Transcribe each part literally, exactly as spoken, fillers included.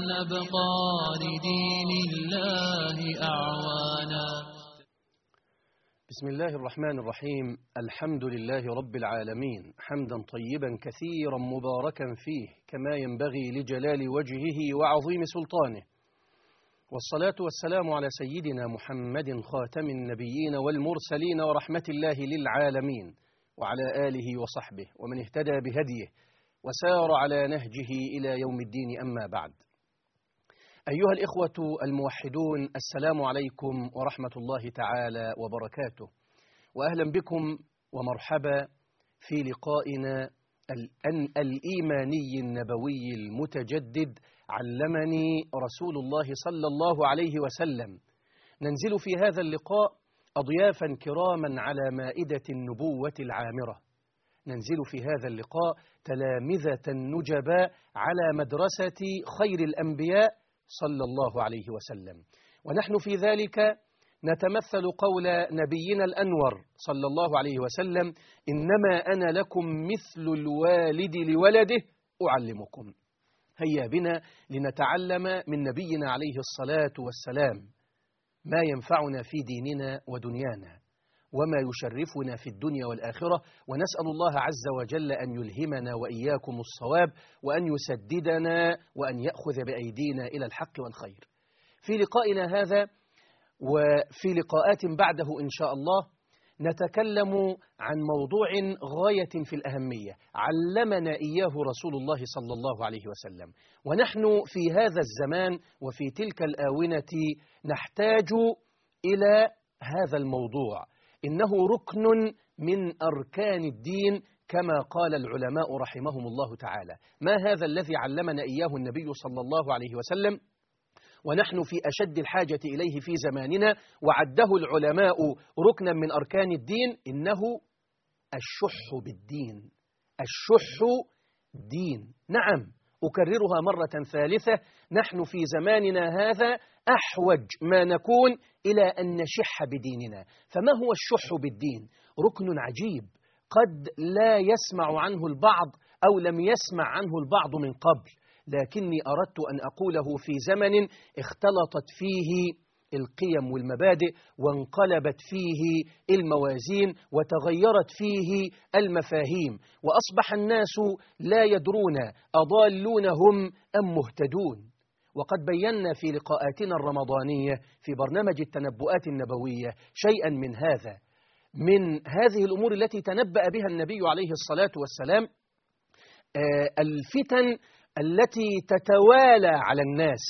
نبقى لدين الله أعوانا. بسم الله الرحمن الرحيم. الحمد لله رب العالمين، حمدا طيبا كثيرا مباركا فيه كما ينبغي لجلال وجهه وعظيم سلطانه، والصلاة والسلام على سيدنا محمد خاتم النبيين والمرسلين ورحمة الله للعالمين، وعلى آله وصحبه ومن اهتدى بهديه وسار على نهجه إلى يوم الدين. أما بعد، أيها الإخوة الموحدون، السلام عليكم ورحمة الله تعالى وبركاته، وأهلا بكم ومرحبا في لقائنا الإيماني النبوي المتجدد علمني رسول الله صلى الله عليه وسلم. ننزل في هذا اللقاء أضيافا كراما على مائدة النبوة العامرة، ننزل في هذا اللقاء تلامذة نجباء على مدرسة خير الأنبياء صلى الله عليه وسلم، ونحن في ذلك نتمثل قول نبينا الأنور صلى الله عليه وسلم: إنما أنا لكم مثل الوالد لولده أعلمكم. هيا بنا لنتعلم من نبينا عليه الصلاة والسلام ما ينفعنا في ديننا ودنيانا، وما يشرفنا في الدنيا والآخرة، ونسأل الله عز وجل أن يلهمنا وإياكم الصواب، وأن يسددنا، وأن يأخذ بأيدينا إلى الحق والخير. في لقائنا هذا وفي لقاءات بعده إن شاء الله نتكلم عن موضوع غاية في الأهمية علمنا إياه رسول الله صلى الله عليه وسلم، ونحن في هذا الزمان وفي تلك الآونة نحتاج إلى هذا الموضوع. إنه ركن من أركان الدين كما قال العلماء رحمهم الله تعالى. ما هذا الذي علمنا إياه النبي صلى الله عليه وسلم ونحن في أشد الحاجة إليه في زماننا، وعده العلماء ركنا من أركان الدين؟ إنه الشح بالدين. الشح دين، نعم، أكررها مرة ثالثة، نحن في زماننا هذا أحوج ما نكون إلى أن نشح بديننا. فما هو الشح بالدين؟ ركن عجيب قد لا يسمع عنه البعض أو لم يسمع عنه البعض من قبل، لكني أردت أن أقوله في زمن اختلطت فيه القيم والمبادئ، وانقلبت فيه الموازين، وتغيرت فيه المفاهيم، وأصبح الناس لا يدرون أضالونهم أم مهتدون. وقد بينا في لقاءاتنا الرمضانية في برنامج التنبؤات النبوية شيئا من هذا، من هذه الأمور التي تنبأ بها النبي عليه الصلاة والسلام. آه الفتن التي تتوالى على الناس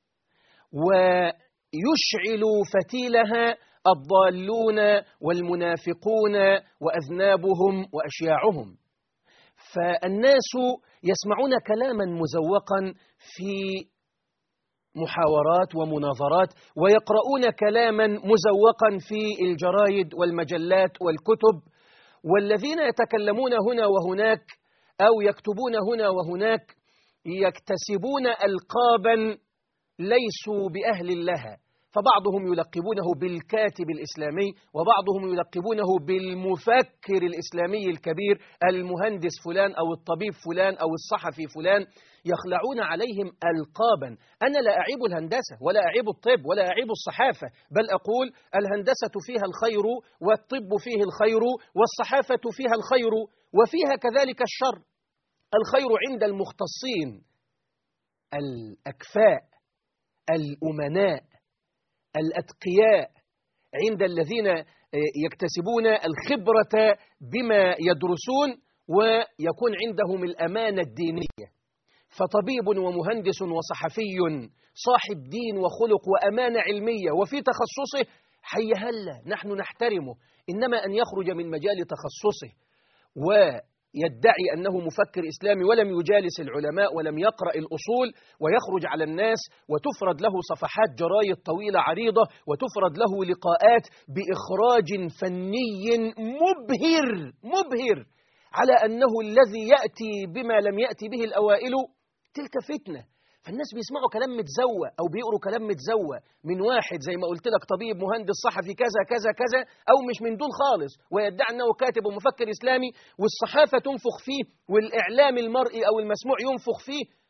ويشعل فتيلها الضالون والمنافقون وأذنابهم وأشياعهم. فالناس يسمعون كلاما مزوقا في محاورات ومناظرات، ويقرؤون كلاما مزوقا في الجرايد والمجلات والكتب، والذين يتكلمون هنا وهناك أو يكتبون هنا وهناك يكتسبون ألقابا ليسوا بأهل لها، فبعضهم يلقبونه بالكاتب الإسلامي، وبعضهم يلقبونه بالمفكر الإسلامي الكبير، المهندس فلان أو الطبيب فلان أو الصحفي فلان، يخلعون عليهم ألقابا. أنا لا أعيب الهندسة ولا أعيب الطب ولا أعيب الصحافة، بل أقول الهندسة فيها الخير والطب فيه الخير والصحافة فيها الخير وفيها كذلك الشر. الخير عند المختصين الأكفاء الأمناء الأتقياء، عند الذين يكتسبون الخبرة بما يدرسون ويكون عندهم الأمانة الدينية. فطبيب ومهندس وصحفي صاحب دين وخلق وأمانة علمية وفي تخصصه حي هلا نحن نحترمه، إنما أن يخرج من مجال تخصصه ويدعي أنه مفكر إسلامي ولم يجالس العلماء ولم يقرأ الأصول، ويخرج على الناس وتفرد له صفحات جرايد طويلة عريضة وتفرد له لقاءات بإخراج فني مبهر مبهر على أنه الذي يأتي بما لم يأتي به الأوائل، تلك فتنة. فالناس بيسمعوا كلام متزوى أو بيقروا كلام متزوى من واحد زي ما قلت لك طبيب مهندس صحفي كذا كذا كذا، أو مش من دول خالص ويدعي أنه كاتب ومفكر إسلامي، والصحافة تنفخ فيه والإعلام المرئي أو المسموع ينفخ فيه،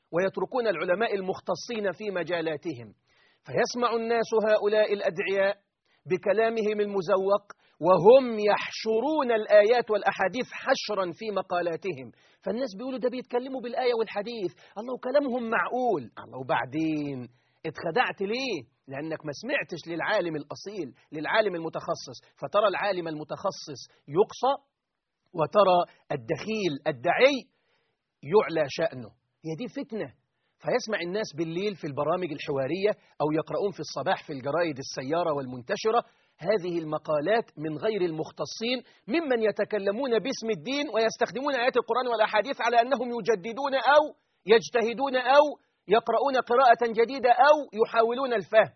ويتركون العلماء المختصين في مجالاتهم، فيسمع الناس هؤلاء الأدعياء بكلامهم المزوق وهم يحشرون الآيات والأحاديث حشرا في مقالاتهم. فالناس بيقولوا ده بيتكلموا بالآية والحديث، الله كلامهم معقول. الله وبعدين اتخدعت ليه؟ لأنك ما سمعتش للعالم الأصيل، للعالم المتخصص. فترى العالم المتخصص يقصى، وترى الدخيل الدعي يعلى شأنه. هي دي فتنة. فيسمع الناس بالليل في البرامج الحوارية أو يقرؤون في الصباح في الجرائد السيارة والمنتشرة هذه المقالات من غير المختصين ممن يتكلمون باسم الدين ويستخدمون آيات القرآن والأحاديث على أنهم يجددون أو يجتهدون أو يقرؤون قراءة جديدة أو يحاولون الفهم،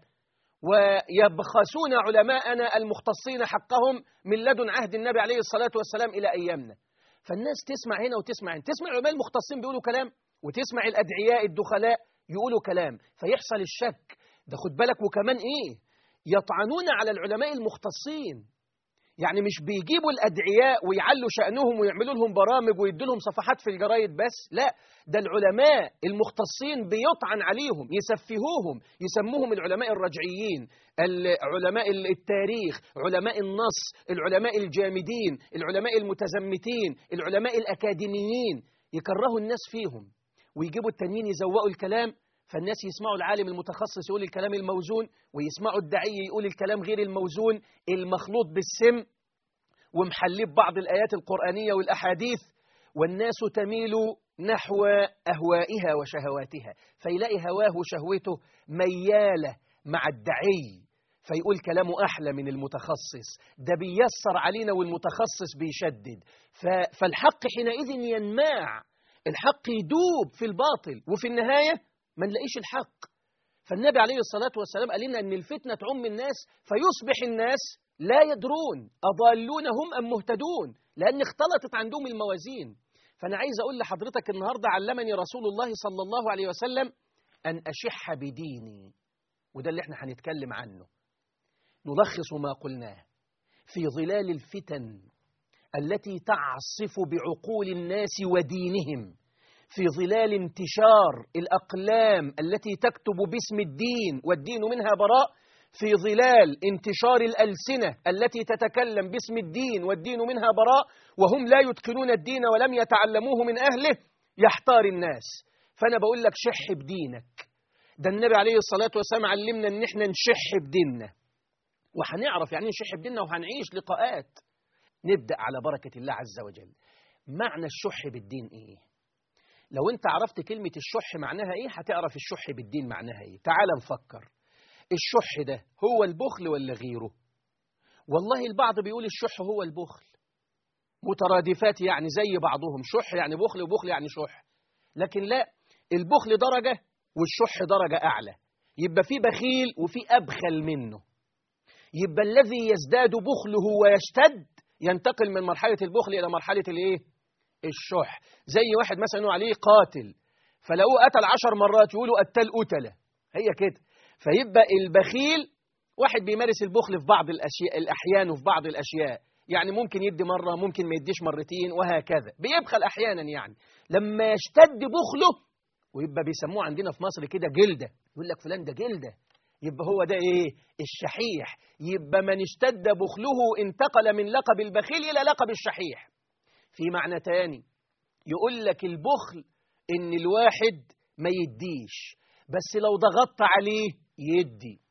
ويبخسون علماءنا المختصين حقهم من لدن عهد النبي عليه الصلاة والسلام إلى أيامنا. فالناس تسمع هنا وتسمع هنا، تسمع العلماء المختصين بيقولوا كلام وتسمع الأدعياء الدخلاء يقولوا كلام، فيحصل الشك. ده خد بالك وكمان إيه، يطعنون على العلماء المختصين. يعني مش بيجيبوا الأدعياء ويعلوا شأنهم ويعملوا لهم برامج ويدوا لهم صفحات في الجرايد بس، لا، ده العلماء المختصين بيطعن عليهم، يسفهوهم، يسموهم العلماء الرجعيين، العلماء التاريخ، علماء النص، العلماء الجامدين، العلماء المتزمتين، العلماء الأكاديميين، يكرهوا الناس فيهم ويجيبوا التانيين يزوقوا الكلام. فالناس يسمعوا العالم المتخصص يقول الكلام الموزون، ويسمعوا الداعي يقول الكلام غير الموزون المخلوط بالسم ومحليه ببعض الآيات القرآنية والأحاديث، والناس تميل نحو أهوائها وشهواتها، فيلاقي هواه وشهوته ميالة مع الداعي فيقول كلامه أحلى من المتخصص، ده بيسر علينا والمتخصص بيشدد. فالحق حينئذ ينماع، الحق يدوب في الباطل، وفي النهاية ما نلاقيش الحق. فالنبي عليه الصلاة والسلام قال لنا أن الفتنة تعم الناس فيصبح الناس لا يدرون أضالون هم أم مهتدون، لأن اختلطت عندهم الموازين. فأنا عايز أقول لحضرتك النهاردة علمني رسول الله صلى الله عليه وسلم أن أشح بديني، وده اللي احنا هنتكلم عنه. نلخص ما قلناه في ظلال الفتن التي تعصف بعقول الناس ودينهم، في ظلال انتشار الأقلام التي تكتب باسم الدين والدين منها براء، في ظلال انتشار الألسنة التي تتكلم باسم الدين والدين منها براء وهم لا يتقنون الدين ولم يتعلموه من أهله، يحتار الناس. فأنا بقول لك شح بدينك. ده النبي عليه الصلاة والسلام علمنا ان احنا نشح بديننا، وهنعرف يعني نشح بديننا وهنعيش لقاءات. نبدأ على بركة الله عز وجل. معنى الشح بالدين ايه؟ لو انت عرفت كلمة الشح معناها ايه هتعرف الشح بالدين معناها ايه. تعال نفكر، الشح ده هو البخل ولا غيره؟ والله البعض بيقول الشح هو البخل، مترادفات يعني زي بعضهم، شح يعني بخل وبخل يعني شح. لكن لا، البخل درجة والشح درجة أعلى. يبقى في بخيل وفي أبخل منه. يبقى الذي يزداد بخله ويشتد ينتقل من مرحلة البخل إلى مرحلة الإيه؟ الشح. زي واحد مثلا يقول عليه قاتل فلقوه قتل عشر مرات يقولوا قتل قتلة، هي كده. فيبقى البخيل واحد بيمارس البخل في بعض الأشياء الأحيان وفي بعض الأشياء، يعني ممكن يدي مرة ممكن ما يديش مرتين وهكذا، بيبخل أحيانا. يعني لما يشتد بخله ويبقى بيسموه عندنا في مصر كده جلدة، يقول لك فلان ده جلدة، يبقى هو ده إيه؟ الشحيح. يبقى من اشتد بخله انتقل من لقب البخيل إلى لقب الشحيح. في معنى تاني يقول لك البخل إن الواحد ما يديش، بس لو ضغطت عليه يدي.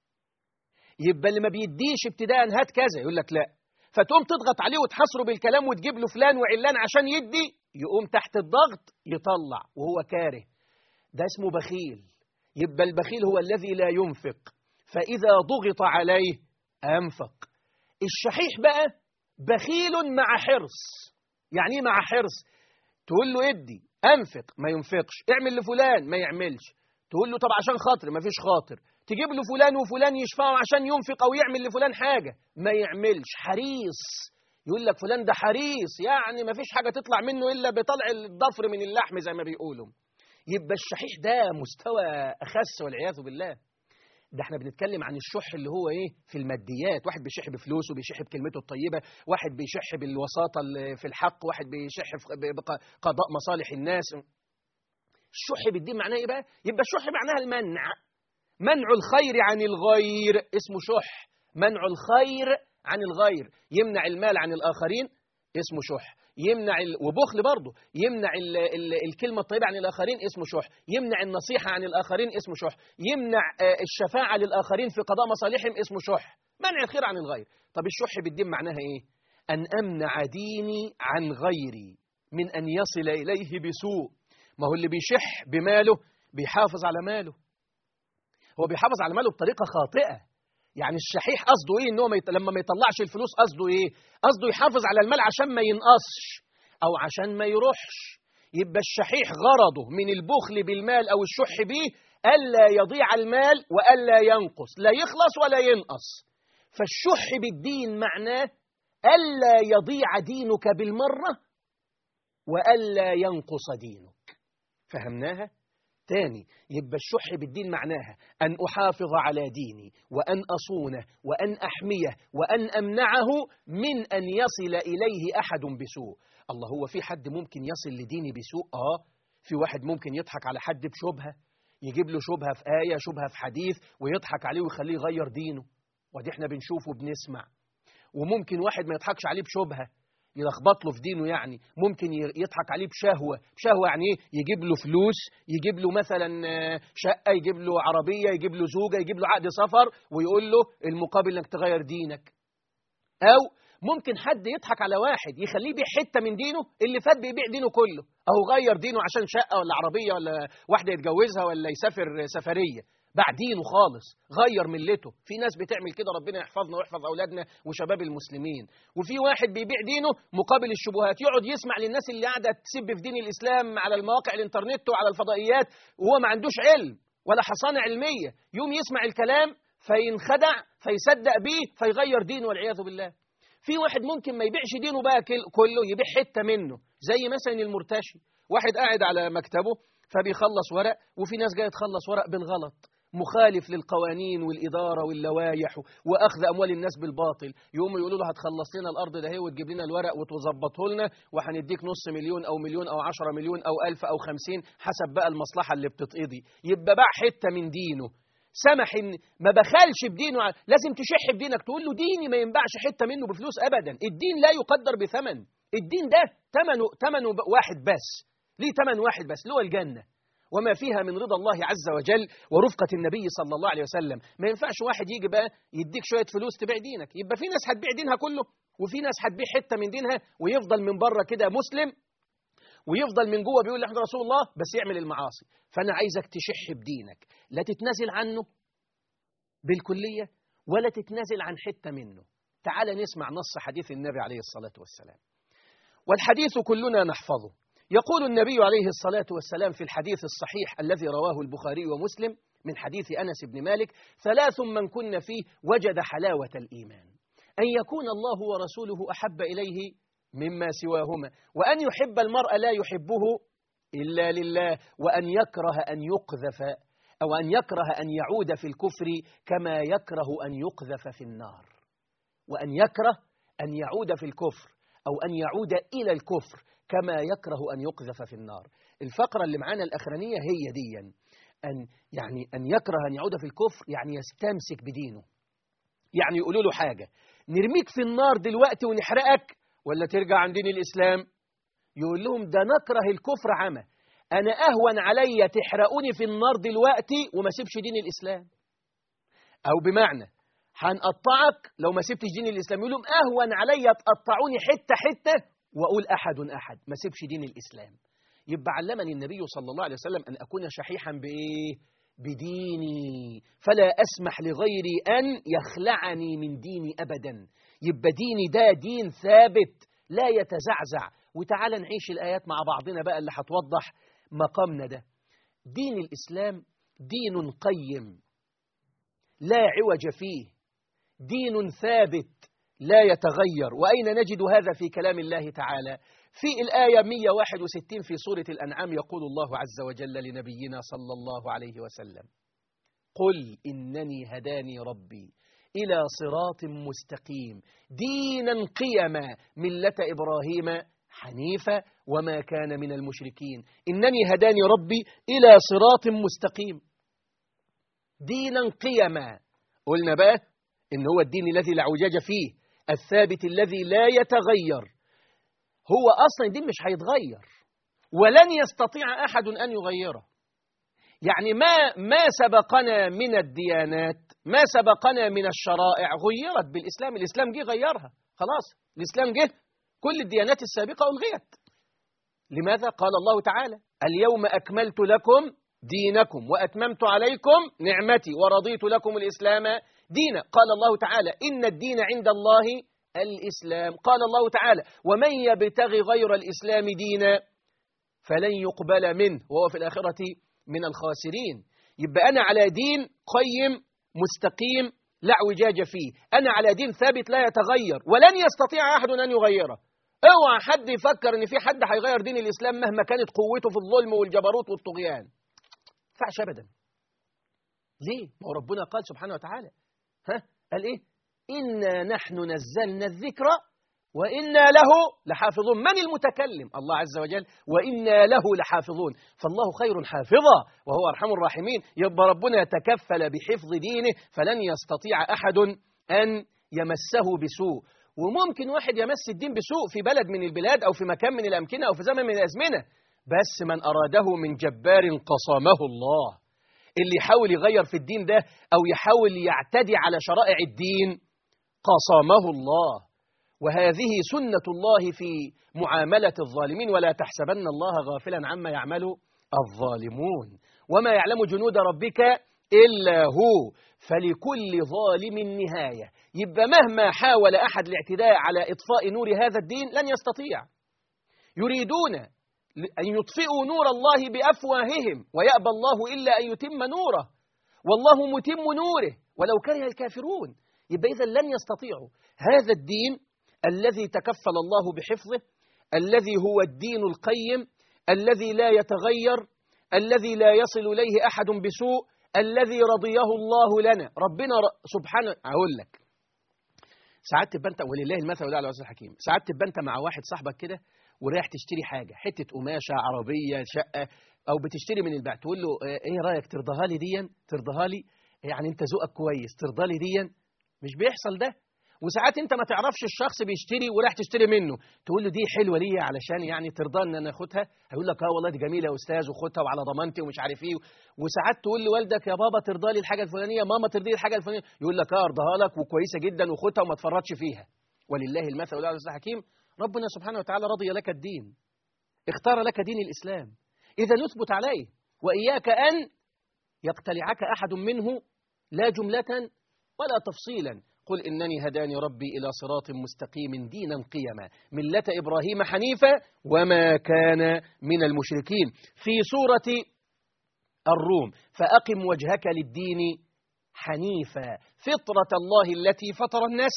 يبقى اللي ما بيديش ابتداء هات كذا يقول لك لا، فتقوم تضغط عليه وتحصره بالكلام وتجيب له فلان وعلان عشان يدي، يقوم تحت الضغط يطلع وهو كاره. ده اسمه بخيل. يبقى البخيل هو الذي لا ينفق، فإذا ضغط عليه أنفق. الشحيح بقى بخيل مع حرص. يعني ايه مع حرص؟ تقول له ادي أنفق ما ينفقش، اعمل لفلان ما يعملش، تقول له طب عشان خاطر ما فيش خاطر، تجيب له فلان وفلان يشفعوا عشان ينفق أو يعمل لفلان حاجة ما يعملش. حريص، يقول لك فلان ده حريص، يعني ما فيش حاجة تطلع منه إلا بطلع الضفر من اللحم زي ما بيقولوا. يبقى الشحيح ده مستوى أخس والعياذ بالله. ده احنا بنتكلم عن الشح اللي هو ايه؟ في الماديات. واحد بيشح بفلوسه، بيشح بكلمته الطيبة، واحد بيشح بالوساطة في الحق، واحد بيشح بقضاء مصالح الناس. الشح بالدين معناه إيه بقى؟ يبقى الشح معناها المنع، منع الخير عن الغير اسمه شح، منع الخير عن الغير، يمنع المال عن الآخرين اسمه شح، يمنع ال... وبخل برضه، يمنع ال... ال... الكلمة الطيبة عن الآخرين اسمه شح، يمنع النصيحة عن الآخرين اسمه شح، يمنع الشفاعة للآخرين في قضاء مصالحهم اسمه شح، منع الخير عن الغير. طب الشح بالدين معناها إيه؟ أن أمنع ديني عن غيري من أن يصل إليه بسوء. ما هو اللي بيشح بماله بيحافظ على ماله، هو بيحافظ على ماله بطريقة خاطئة. يعني الشحيح قصده إيه؟ إنه ما يط... لما ما يطلعش الفلوس قصده إيه؟ قصده يحافظ على المال عشان ما ينقصش أو عشان ما يروحش. يبقى الشحيح غرضه من البخل بالمال أو الشح به ألا يضيع المال وألا ينقص، لا يخلص ولا ينقص. فالشح بالدين معناه ألا يضيع دينك بالمرة وألا ينقص دينك. فهمناها؟ تاني، يبقى الشح بالدين معناها أن أحافظ على ديني وأن أصونه وأن أحميه وأن أمنعه من أن يصل إليه أحد بسوء. الله، هو في حد ممكن يصل لديني بسوء؟ آه، في واحد ممكن يضحك على حد بشبهة، يجيب له شبهة في آية، شبهة في حديث، ويضحك عليه ويخليه يغير دينه، ودي احنا بنشوفه وبنسمع. وممكن واحد ما يضحكش عليه بشبهة يلخبط له في دينه، يعني ممكن يضحك عليه بشهوة. بشهوة يعني ايه؟ يجيب له فلوس، يجيب له مثلا شقة، يجيب له عربية، يجيب له زوجة، يجيب له عقد سفر، ويقول له المقابل انك تغير دينك. او ممكن حد يضحك على واحد يخليه يبيع حتة من دينه، اللي فات بيبيع دينه كله، اهو غير دينه عشان شقة ولا عربية ولا واحدة يتجوزها ولا يسافر سفرية، باع دينه خالص، غير ملته. في ناس بتعمل كده، ربنا يحفظنا ويحفظ أولادنا وشباب المسلمين. وفي واحد بيبيع دينه مقابل الشبهات، يقعد يسمع للناس اللي قاعدة تسب في دين الإسلام على المواقع الإنترنت وعلى الفضائيات، وهو ما عندوش علم ولا حصانة علمية، يوم يسمع الكلام فينخدع فيصدق بيه فيغير دينه والعياذ بالله. في واحد ممكن ما يبيعش دينه بقى كله، يبيع حتة منه، زي مثلا المرتشي، واحد قاعد على مكتبه فبيخلص ورق، وفي ناس جاية تخلص ورق بالغلط، مخالف للقوانين والإدارة واللوائح وأخذ أموال الناس بالباطل. يقوموا يقولوا له هتخلص لنا الأرض ده هي وتجيب لنا الورق وتظبطه لنا وهنديك نص مليون أو مليون أو عشرة مليون أو ألف أو خمسين حسب بقى المصلحة اللي بتتقضي. يبقى باع حتة من دينه، سمح إن ما بخلش بدينه. لازم تشح بدينك، تقول له ديني ما ينبعش حتة منه بفلوس أبدا. الدين لا يقدر بثمن، الدين ده ثمنه ثمنه واحد بس، ليه ثمن واحد بس، اللي هو الجنة وما فيها من رضا الله عز وجل ورفقة النبي صلى الله عليه وسلم. ما ينفعش واحد يجي بقى يديك شوية فلوس تبيع دينك. يبقى في ناس هتبيع دينها كله، وفي ناس هتبيع حتة من دينها ويفضل من بره كده مسلم، ويفضل من جوه بيقول احنا رسول الله بس يعمل المعاصي. فأنا عايزك تشح بدينك، لا تتنازل عنه بالكلية ولا تتنازل عن حتة منه. تعال نسمع نص حديث النبي عليه الصلاة والسلام، والحديث كلنا نحفظه. يقول النبي عليه الصلاة والسلام في الحديث الصحيح الذي رواه البخاري ومسلم من حديث أنس بن مالك: ثلاث من كن فيه وجد حلاوة الإيمان، أن يكون الله ورسوله أحب إليه مما سواهما، وأن يحب المرء لا يحبه إلا لله، وأن يكره أن يقذف أو أن يكره أن يعود في الكفر كما يكره أن يقذف في النار، وأن يكره أن يعود في الكفر أو أن يعود إلى الكفر كما يكره أن يقذف في النار. الفقرة اللي معانا الأخرانية هي دي، أن يعني أن يكره أن يعود في الكفر، يعني يستمسك بدينه. يعني يقولوا له حاجة، نرميك في النار دلوقتي ونحرقك ولا ترجع عن دين الإسلام؟ يقول لهم ده نكره الكفر عمى، أنا أهون علي تحرقوني في النار دلوقتي وما سيبش دين الإسلام. أو بمعنى هنقطعك لو ما سيبتش دين الإسلام، يقول لهم أهون علي تقطعوني حتة حتة وأقول أحد أحد ما سيبش دين الإسلام. يبقى علمني النبي صلى الله عليه وسلم أن أكون شحيحا بإيه؟ بديني، فلا أسمح لغيري أن يخلعني من ديني أبدا. يبقى ديني ده دين ثابت لا يتزعزع. وتعالى نعيش الآيات مع بعضنا بقى اللي هتوضح مقامنا ده. دين الإسلام دين قيم لا عوج فيه، دين ثابت لا يتغير. وأين نجد هذا في كلام الله تعالى؟ في الآية مئة وواحد وستين في سورة الأنعام يقول الله عز وجل لنبينا صلى الله عليه وسلم: قل إنني هداني ربي إلى صراط مستقيم دينا قيما ملة إبراهيم حنيفا وما كان من المشركين. إنني هداني ربي إلى صراط مستقيم دينا قيما. قلنا بقى إن هو الدين الذي لا اعوجاج فيه، الثابت الذي لا يتغير. هو أصلا الدين مش هيتغير ولن يستطيع أحد أن يغيره. يعني ما ما سبقنا من الديانات، ما سبقنا من الشرائع غيرت بالإسلام. الإسلام جه غيرها خلاص. الإسلام جه كل الديانات السابقة ألغيت. لماذا؟ قال الله تعالى: اليوم أكملت لكم دينكم وأتممت عليكم نعمتي ورضيت لكم الإسلام دينا. قال الله تعالى: إن الدين عند الله الإسلام. قال الله تعالى: ومن يبتغي غير الإسلام دينا فلن يقبل منه وهو في الآخرة من الخاسرين. يبقى أنا على دين قيم مستقيم لا اعوجاج فيه، أنا على دين ثابت لا يتغير ولن يستطيع أحد أن يغيره. اوعى حد يفكر ان في حد هيغير دين الإسلام مهما كانت قوته في الظلم والجبروت والطغيان. ما ينفعش ابدا. ليه؟ ما هو ربنا قال سبحانه وتعالى، ها قال ايه؟ إنا نحن نزلنا الذكر وإنا له لحافظون. من المتكلم؟ الله عز وجل. وإنا له لحافظون. فالله خير حافظا وهو أرحم الراحمين. يبقى ربنا يتكفل بحفظ دينه فلن يستطيع أحد أن يمسه بسوء. وممكن واحد يمس الدين بسوء في بلد من البلاد أو في مكان من الأمكنة أو في زمن من الأزمنة، بس من أراده من جبار قصمه الله. اللي يحاول يغير في الدين ده أو يحاول يعتدي على شرائع الدين قصمه الله. وهذه سنة الله في معاملة الظالمين. ولا تحسبن الله غافلا عما يعمل الظالمون وما يعلم جنود ربك إلا هو فلكل ظالم نهاية. يبقى مهما حاول أحد الاعتداء على إطفاء نور هذا الدين لن يستطيع. يريدون أن يطفئوا نور الله بأفواههم ويأبى الله إلا أن يتم نوره والله متم نوره ولو كره الكافرون. يبقى إذا لن يستطيعوا. هذا الدين الذي تكفل الله بحفظه، الذي هو الدين القيم، الذي لا يتغير، الذي لا يصل إليه أحد بسوء، الذي رضيه الله لنا. ربنا سبحانه. أقول لك ساعات تبقى أنت، ولله المثل والأعلى العزيز الحكيم، ساعات تبقى أنت مع واحد صاحبك كده ورايح تشتري حاجة، حتة قماشة، عربية، شقة، أو بتشتري من البيع، تقول له إيه رأيك ترضاها لي ديا؟ ترضاها لي؟ يعني أنت ذوقك كويس، ترضى لي ديا؟ مش بيحصل ده. وساعات انت ما تعرفش الشخص بيشتري وراح تشتري منه، تقول له دي حلوه ليا علشان يعني ترضى ان انا اخدها، هيقول لك اه والله دي جميله يا استاذ وخدها وعلى ضمانتي ومش عارف ايه. وساعات تقول لوالدك يا بابا ترضى لي الحاجه الفلانيه، ماما ترضي لي الحاجه الفلانيه، يقول لك اه ارضاها لك وكويسه جدا وخدها وما تفرطش فيها. ولله المثل والأعلى العزيز الحكيم. ربنا سبحانه وتعالى رضي لك الدين، اختار لك دين الاسلام، اذا نثبت عليه. واياك ان يقتلعك احد منه لا جمله ولا تفصيلا. قل إنني هداني ربي إلى صراط مستقيم دينا قيما ملة إبراهيم حنيفا وما كان من المشركين. في سورة الروم: فأقم وجهك للدين حنيفا فطرة الله التي فطر الناس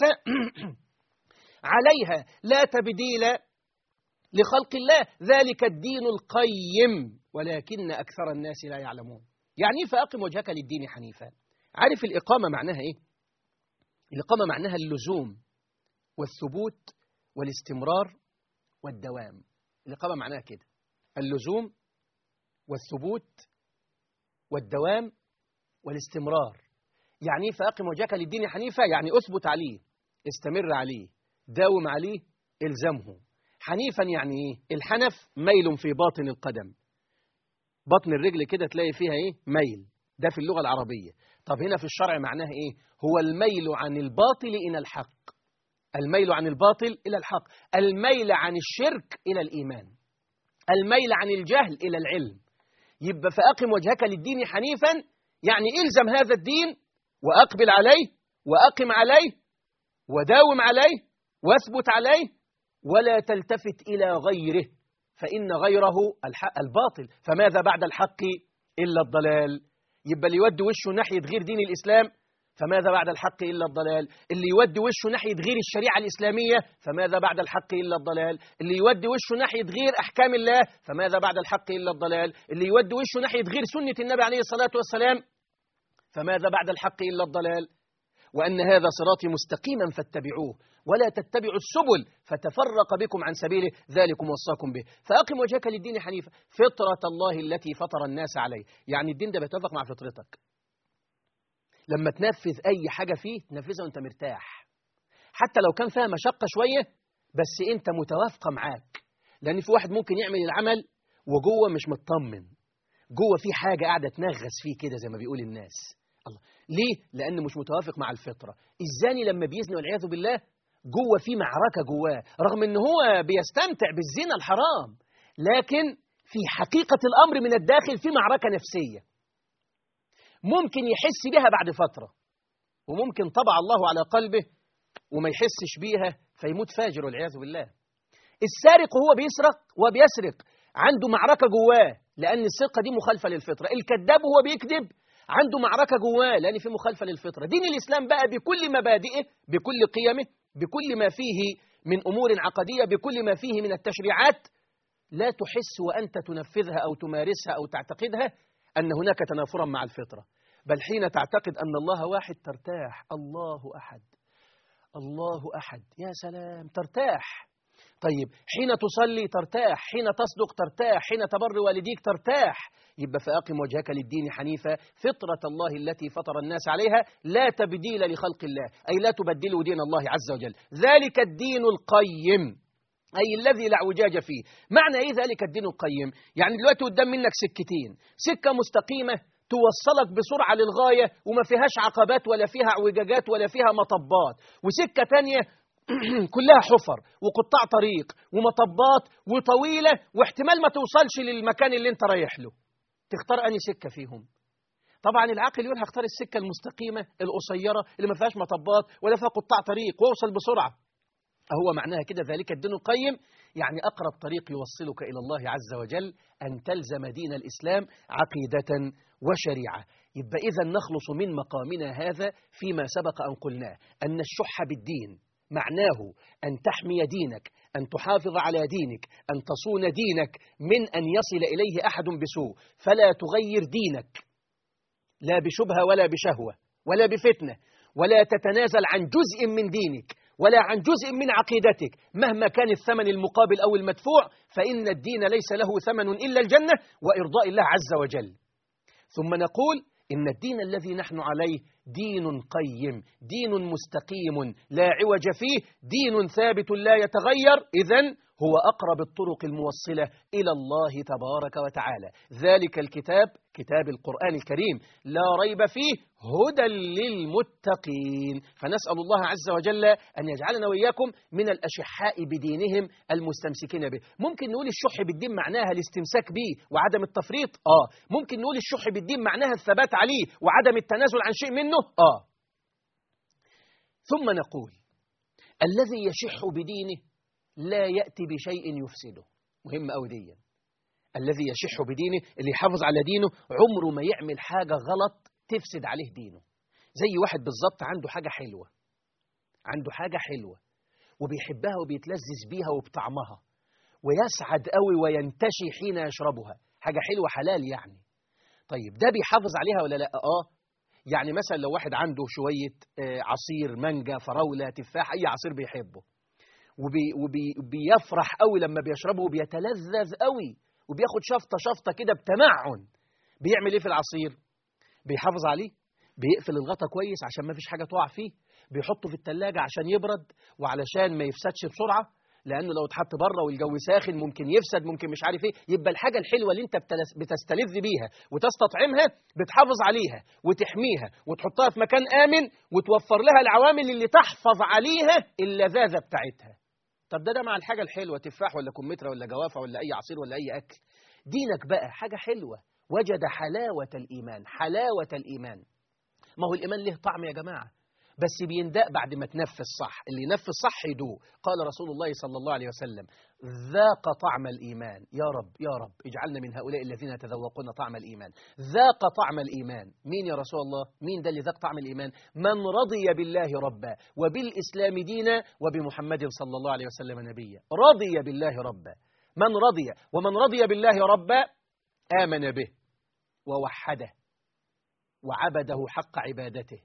عليها لا تبديل لخلق الله ذلك الدين القيم ولكن أكثر الناس لا يعلمون. يعني فأقم وجهك للدين حنيفا. عارف الإقامة معناها إيه؟ الإقامة معناها اللزوم والثبوت والاستمرار والدوام. الإقامة معناها كده، اللزوم والثبوت والدوام والاستمرار. يعني فأقم وجهك للدين حنيفا، يعني أثبت عليه، استمر عليه، داوم عليه، إلزمه. حنيفا يعني إيه؟ الحنف ميل في باطن القدم، بطن الرجل كده تلاقي فيها إيه؟ ميل. ده في اللغة العربية. طب هنا في الشرع معناها إيه؟ هو الميل عن الباطل إلى الحق. الميل عن الباطل إلى الحق، الميل عن الشرك إلى الإيمان، الميل عن الجهل إلى العلم. يبقى فأقم وجهك للدين حنيفا يعني إلزم هذا الدين وأقبل عليه وأقم عليه وداوم عليه واثبت عليه ولا تلتفت إلى غيره، فإن غيره الحق الباطل. فماذا بعد الحق إلا الضلال. يبقى اللي يودي وشه ناحية غير دين الإسلام فماذا بعد الحق إلا الضلال. اللي يودي وشه ناحية غير الشريعة الإسلامية فماذا بعد الحق إلا الضلال. اللي يودي وشه ناحية غير أحكام الله فماذا بعد الحق إلا الضلال. اللي يودي وشه ناحية غير سنة النبي عليه الصلاة والسلام فماذا بعد الحق إلا الضلال. وأن هذا صراطي مستقيما فاتبعوه ولا تتبعوا السبل فتفرق بكم عن سبيله ذلكم وصاكم به فأقم وجهك للدين حنيفا فطرة الله التي فطر الناس عليه. يعني الدين ده بيتوافق مع فطرتك. لما تنفذ أي حاجة فيه تنفذها وأنت مرتاح، حتى لو كان فيها مشقة شوية بس أنت متوافقة معاك. لأن في واحد ممكن يعمل العمل وجوه مش مطمن، جوه في حاجة قاعدة تنغس فيه كده زي ما بيقول الناس. الله ليه؟ لأنه مش متوافق مع الفطرة. الزاني لما بيزني والعياذ بالله جوه في معركة جواه، رغم أنه هو بيستمتع بالزنا الحرام، لكن في حقيقة الأمر من الداخل في معركة نفسية ممكن يحس بها بعد فترة، وممكن طبع الله على قلبه وما يحسش بيها فيموت فاجر والعياذ بالله. السارق وهو بيسرق وبيسرق عنده معركة جواه لأن السرقة دي مخالفة للفطرة. الكذاب وهو بيكذب عنده معركة جواه لأن في مخالفة للفطرة. دين الإسلام بقى بكل مبادئه بكل قيمه بكل ما فيه من أمور عقدية بكل ما فيه من التشريعات لا تحس وأنت تنفذها أو تمارسها أو تعتقدها أن هناك تنافرا مع الفطرة، بل حين تعتقد أن الله واحد ترتاح. الله أحد الله أحد يا سلام ترتاح. طيب حين تصلي ترتاح، حين تصدق ترتاح، حين تبر والديك ترتاح. يبقى فأقم وجهك للدين حنيفا فطرة الله التي فطر الناس عليها لا تبديل لخلق الله، أي لا تبدلوا دين الله عز وجل. ذلك الدين القيم أي الذي لا اعوجاج فيه. معنى إيه ذلك الدين القيم؟ يعني دلوقتي قدام منك سكتين، سكة مستقيمة توصلك بسرعة للغاية وما فيهاش عقبات ولا فيها اعوجاجات ولا فيها مطبات، وسكة تانية كلها حفر وقطاع طريق ومطبات وطويلة واحتمال ما توصلش للمكان اللي انت رايح له. تختار أنهي سكة فيهم؟ طبعا العاقل يقول هختار السكة المستقيمة القصيرة اللي ما فيهاش مطبات ولا فيها قطاع طريق واوصل بسرعة. هو معناها كده ذلك الدين القيم، يعني أقرب طريق يوصلك إلى الله عز وجل أن تلزم دين الإسلام عقيدة وشريعة. يبقى إذا نخلص من مقامنا هذا فيما سبق أن قلناه أن الشح بالدين معناه أن تحمي دينك، أن تحافظ على دينك، أن تصون دينك من أن يصل إليه أحد بسوء، فلا تغير دينك لا بشبهة ولا بشهوة ولا بفتنة، ولا تتنازل عن جزء من دينك ولا عن جزء من عقيدتك مهما كان الثمن المقابل أو المدفوع، فإن الدين ليس له ثمن إلا الجنة وإرضاء الله عز وجل. ثم نقول إن الدين الذي نحن عليه دين قيم، دين مستقيم لا عوج فيه، دين ثابت لا يتغير، إذن هو أقرب الطرق الموصلة إلى الله تبارك وتعالى. ذلك الكتاب كتاب القرآن الكريم لا ريب فيه هدى للمتقين. فنسأل الله عز وجل أن يجعلنا وإياكم من الأشحاء بدينهم المستمسكين به. ممكن نقول الشح بالدين معناها الاستمساك به وعدم التفريط، آه. ممكن نقول الشح بالدين معناها الثبات عليه وعدم التنازل عن شيء منه، آه. ثم نقول الذي يشح بدينه لا يأتي بشيء يفسده. مهم أوي دي. الذي يشح بدينه اللي يحافظ على دينه عمره ما يعمل حاجة غلط تفسد عليه دينه. زي واحد بالظبط عنده حاجة حلوة، عنده حاجة حلوة وبيحبها وبيتلذذ بيها وبطعمها ويسعد قوي وينتشي حين يشربها، حاجة حلوة حلال يعني. طيب ده بيحافظ عليها ولا لا؟ آه. يعني مثلا لو واحد عنده شوية عصير مانجا فراولة تفاح أي عصير بيحبه وبيفرح وبي قوي لما بيشربه وبيتلذذ قوي وبياخد شفطة شفطة كده بتمعن، بيعمل ايه في العصير؟ بيحافظ عليه، بيقفل الغطا كويس عشان ما فيش حاجة تقع فيه، بيحطه في التلاجة عشان يبرد وعلشان ما يفسدش بسرعة، لأنه لو اتحط بره والجو ساخن ممكن يفسد ممكن مش عارف ايه. يبقى الحاجة الحلوة اللي انت بتستلذ بيها وتستطعمها بتحافظ عليها وتحميها وتحطها في مكان آمن وتوفر لها العوامل اللي تحفظ عليها اللذاذة بتاعتها. طب ده ده مع الحاجة الحلوة، تفاح ولا كمثرى ولا جوافة ولا أي عصير ولا أي أكل. دينك بقى حاجة حلوة، وجد حلاوة الإيمان، حلاوة الإيمان. ما هو الإيمان له طعم يا جماعة، بس بيندق بعد ما تنفذ صح. اللي ينفذ صح يدوق. قال رسول الله صلى الله عليه وسلم ذاق طعم الإيمان. يا رب يا رب اجعلنا من هؤلاء الذين يتذوقون طعم الإيمان. ذاق طعم الإيمان. مين يا رسول الله؟ مين ده اللي ذاق طعم الإيمان؟ من رضي بالله ربا وبالإسلام دينا وبمحمد صلى الله عليه وسلم نبيا. رضي بالله ربا، من رضي، ومن رضي بالله ربا آمن به ووحده وعبده حق عبادته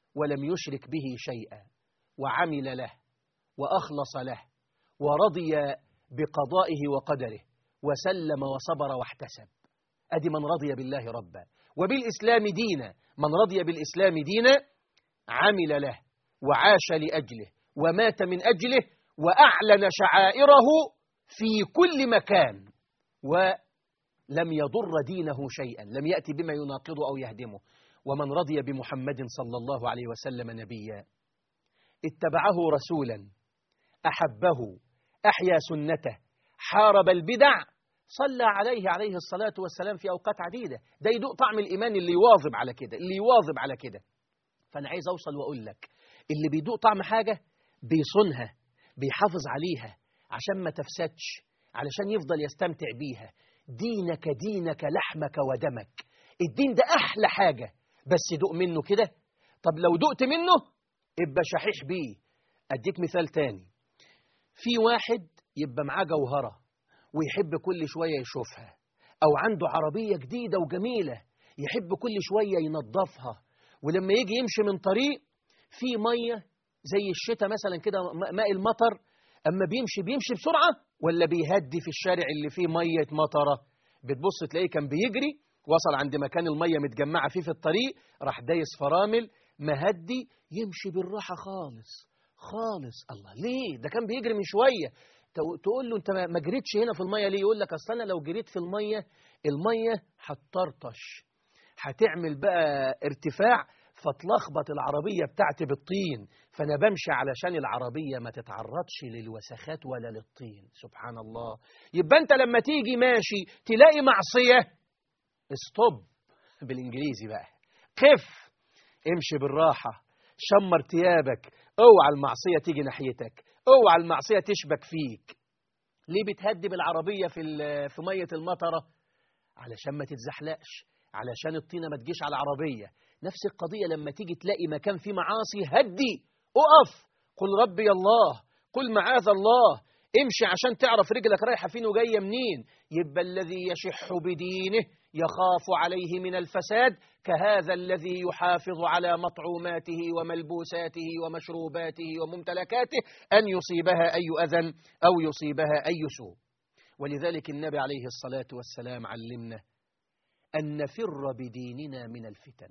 ولم يشرك به شيئا وعمل له وأخلص له ورضي بقضائه وقدره وسلم وصبر واحتسب. أدي من رضي بالله ربا وبالإسلام دينا. من رضي بالإسلام دينا عمل له وعاش لأجله ومات من أجله وأعلن شعائره في كل مكان ولم يضر دينه شيئا، لم يأتي بما يناقضه أو يهدمه. ومن رضي بمحمد صلى الله عليه وسلم نبيا اتبعه رسولا أحبه أحيا سنته حارب البدع صلى عليه عليه الصلاة والسلام في أوقات عديدة. ده يدوق طعم الإيمان اللي يواظب على كده، اللي يواظب على كده. فأنا عايز أوصل وأقول لك اللي بيدوق طعم حاجة بيصونها بيحافظ عليها عشان ما تفسدش، علشان يفضل يستمتع بيها. دينك دينك لحمك ودمك. الدين ده أحلى حاجة، بس دوق منه كده. طب لو دقت منه ابقى شحيح بيه. أديك مثال تاني. في واحد يبقى معاه جوهرة ويحب كل شوية يشوفها، أو عنده عربية جديدة وجميلة يحب كل شوية ينظفها، ولما يجي يمشي من طريق في مية زي الشتاء مثلا كده ماء المطر، أما بيمشي بيمشي بسرعة ولا بيهدي في الشارع اللي فيه مية مطرة؟ بتبص تلاقيه كان بيجري، وصل عند مكان المية متجمعة فيه في الطريق، راح دايس فرامل مهدي، يمشي بالراحة خالص خالص. الله، ليه؟ ده كان بيجري من شوية. تقول له انت ما جريتش هنا في المية ليه؟ يقول لك اصل انا لو جريت في المية المية هتطرطش، هتعمل بقى ارتفاع فتلخبط العربية بتاعتي بالطين، فانا بمشي علشان العربية ما تتعرضش للوسخات ولا للطين. سبحان الله. يبقى انت لما تيجي ماشي تلاقي معصية، استوب بالانجليزي بقى، قف، امشي بالراحة، شمر ثيابك، اوعى المعصية تيجي ناحيتك، اوعى المعصية تشبك فيك. ليه بتهدي بالعربية في في مية المطرة؟ علشان ما تتزحلقش، علشان الطينة ما تجيش على العربية. نفس القضية لما تيجي تلاقي مكان فيه معاصي، هدي، اقف، قل ربي الله، قل معاذ الله، امشي عشان تعرف رجلك رايحة فين وجاية منين. يبقى الذي يشح بدينه يخاف عليه من الفساد كهذا الذي يحافظ على مطعوماته وملبوساته ومشروباته وممتلكاته أن يصيبها أي أذى أو يصيبها أي سوء. ولذلك النبي عليه الصلاة والسلام علمنا أن نفر بديننا من الفتن.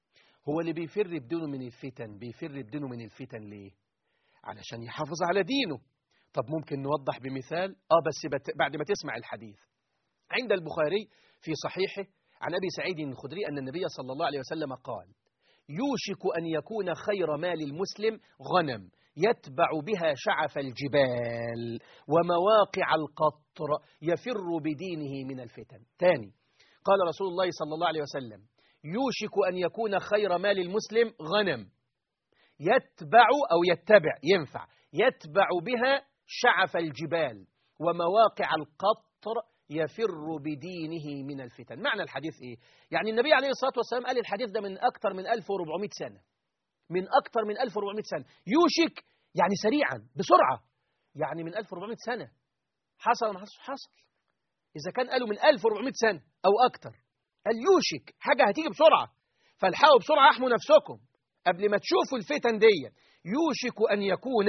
هو اللي بيفر بدينه من الفتن بيفر بدينه من الفتن ليه؟ علشان يحافظ على دينه. طب ممكن نوضح بمثال؟ آه بس بت... بعد ما تسمع الحديث. عند البخاري في صحيحه عن أبي سعيد الخدري أن النبي صلى الله عليه وسلم قال: يوشك أن يكون خير مال المسلم غنم يتبع بها شعف الجبال ومواقع القطر يفر بدينه من الفتن. تاني، قال رسول الله صلى الله عليه وسلم: يوشك أن يكون خير مال المسلم غنم يتبع أو يتبع، ينفع، يتبع بها شعف الجبال ومواقع القطر يفر بدينه من الفتن. معنى الحديث إيه؟ يعني النبي عليه الصلاة والسلام قال الحديث ده من أكثر من ألف وأربعمائة سنة، من أكثر من ألف وأربعمائة سنة. يوشك يعني سريعا بسرعة، يعني من ألف وأربعمائة سنة حصل ما حصل؟ حصل. إذا كان قالوا من ألف وأربعمائة سنة أو أكثر، قال يوشك، حاجة هتيجي بسرعة، فالحقوا بسرعة احموا نفسكم قبل ما تشوفوا الفتن دي. يوشك أن يكون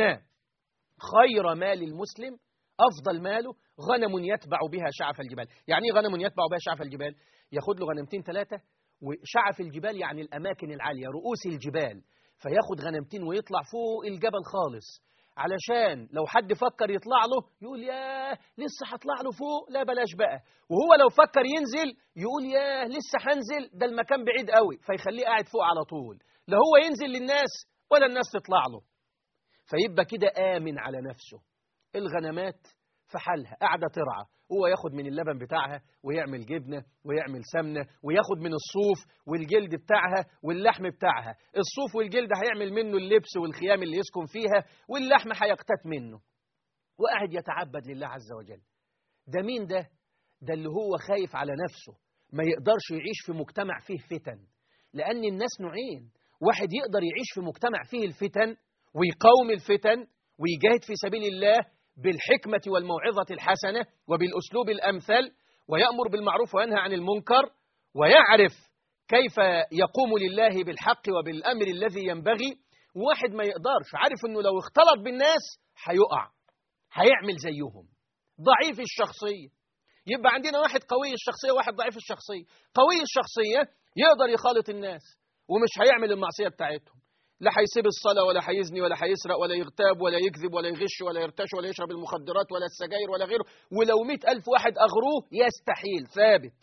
خير مال المسلم، أفضل ماله، غنم يتبع بها شعف الجبال. يعني ايه غنم يتبع بها شعف الجبال؟ ياخد له غنمتين ثلاثة، وشعف الجبال يعني الأماكن العالية، رؤوس الجبال، فياخد غنمتين ويطلع فوق الجبل خالص، علشان لو حد فكر يطلع له يقول ياه لسه هطلع له فوق، لا بلاش بقى. وهو لو فكر ينزل يقول ياه لسه هنزل، ده المكان بعيد قوي، فيخليه قاعد فوق على طول، لا هو ينزل للناس ولا الناس تطلع له. فيبقى كده آمن على نفسه. الغنمات في حالها قاعدة ترعى، هو ياخد من اللبن بتاعها ويعمل جبنة ويعمل سمنة، وياخد من الصوف والجلد بتاعها واللحم بتاعها. الصوف والجلد هيعمل منه اللبس والخيام اللي يسكن فيها، واللحم هيقتات منه، وقاعد يتعبد لله عز وجل. ده مين ده؟ ده اللي هو خايف على نفسه، ما يقدرش يعيش في مجتمع فيه فتن. لأن الناس نوعين، واحد يقدر يعيش في مجتمع فيه الفتن ويقاوم الفتن ويجاهد في سبيل الله بالحكمة والموعظة الحسنة وبالأسلوب الأمثل، ويأمر بالمعروف وينهى عن المنكر، ويعرف كيف يقوم لله بالحق وبالأمر الذي ينبغي، وواحد ما يقدرش، عارف أنه لو اختلط بالناس هيقع، هيعمل زيهم. ضعيف الشخصية. يبقى عندنا واحد قوي الشخصية وواحد ضعيف الشخصية. قوي الشخصية يقدر يخالط الناس ومش هيعمل المعصية بتاعتهم، لا هيسيب الصلاة ولا هيزني ولا هيسرق ولا يغتاب ولا يكذب ولا يغش ولا يرتش ولا يشرب المخدرات ولا السجاير ولا غيره، ولو مئة ألف واحد أغروه يستحيل، ثابت.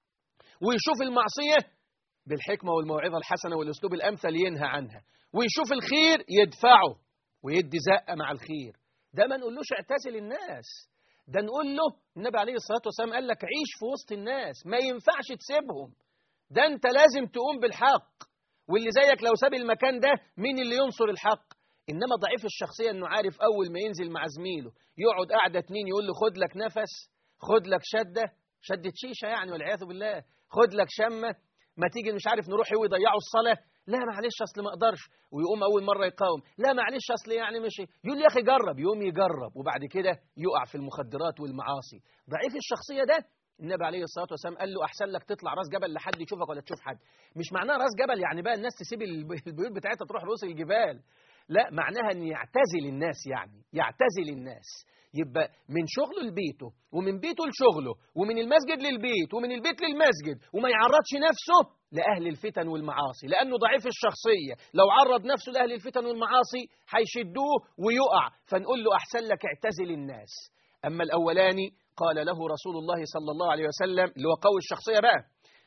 ويشوف المعصية بالحكمة والموعظة الحسنة والأسلوب الأمثل ينهى عنها، ويشوف الخير يدفعه ويدي زقة مع الخير. ده ما نقولوش اعتزل الناس، ده نقول له النبي عليه الصلاة والسلام قال لك عيش في وسط الناس، ما ينفعش تسيبهم، ده أنت لازم تقوم بالحق، واللي زيك لو ساب المكان ده مين اللي ينصر الحق؟ إنما ضعيف الشخصية إنه عارف أول ما ينزل مع زميله يقعد قاعدة اتنين يقول له خد لك نفس، خد لك شدة، شدة شيشة يعني والعياذ بالله، خد لك شمة، ما تيجي مش عارف نروح هو يضيعوا الصلاة، لا معلش أصل ما أقدرش، ويقوم أول مرة يقاوم، لا معلش أصل يعني مش، يقول يا أخي جرب، يقوم يجرب وبعد كده يقع في المخدرات والمعاصي. ضعيف الشخصية ده النبي عليه الصلاة والسلام قال له أحسن لك تطلع راس جبل لحد يشوفك ولا تشوف حد. مش معناها راس جبل يعني بقى الناس تسيب البيوت بتاعتها تروح رؤوس الجبال، لا، معناها أن يعتزل الناس، يعني يعتزل الناس، يبقى من شغله لبيته ومن بيته لشغله ومن المسجد للبيت ومن البيت للمسجد، وما يعرضش نفسه لأهل الفتن والمعاصي، لأنه ضعيف الشخصية لو عرض نفسه لأهل الفتن والمعاصي هيشدوه ويقع، فنقول له أحسن لك اعتزل الناس. أما الأولاني قال له رسول الله صلى الله عليه وسلم اللي هو قوي الشخصية بقى،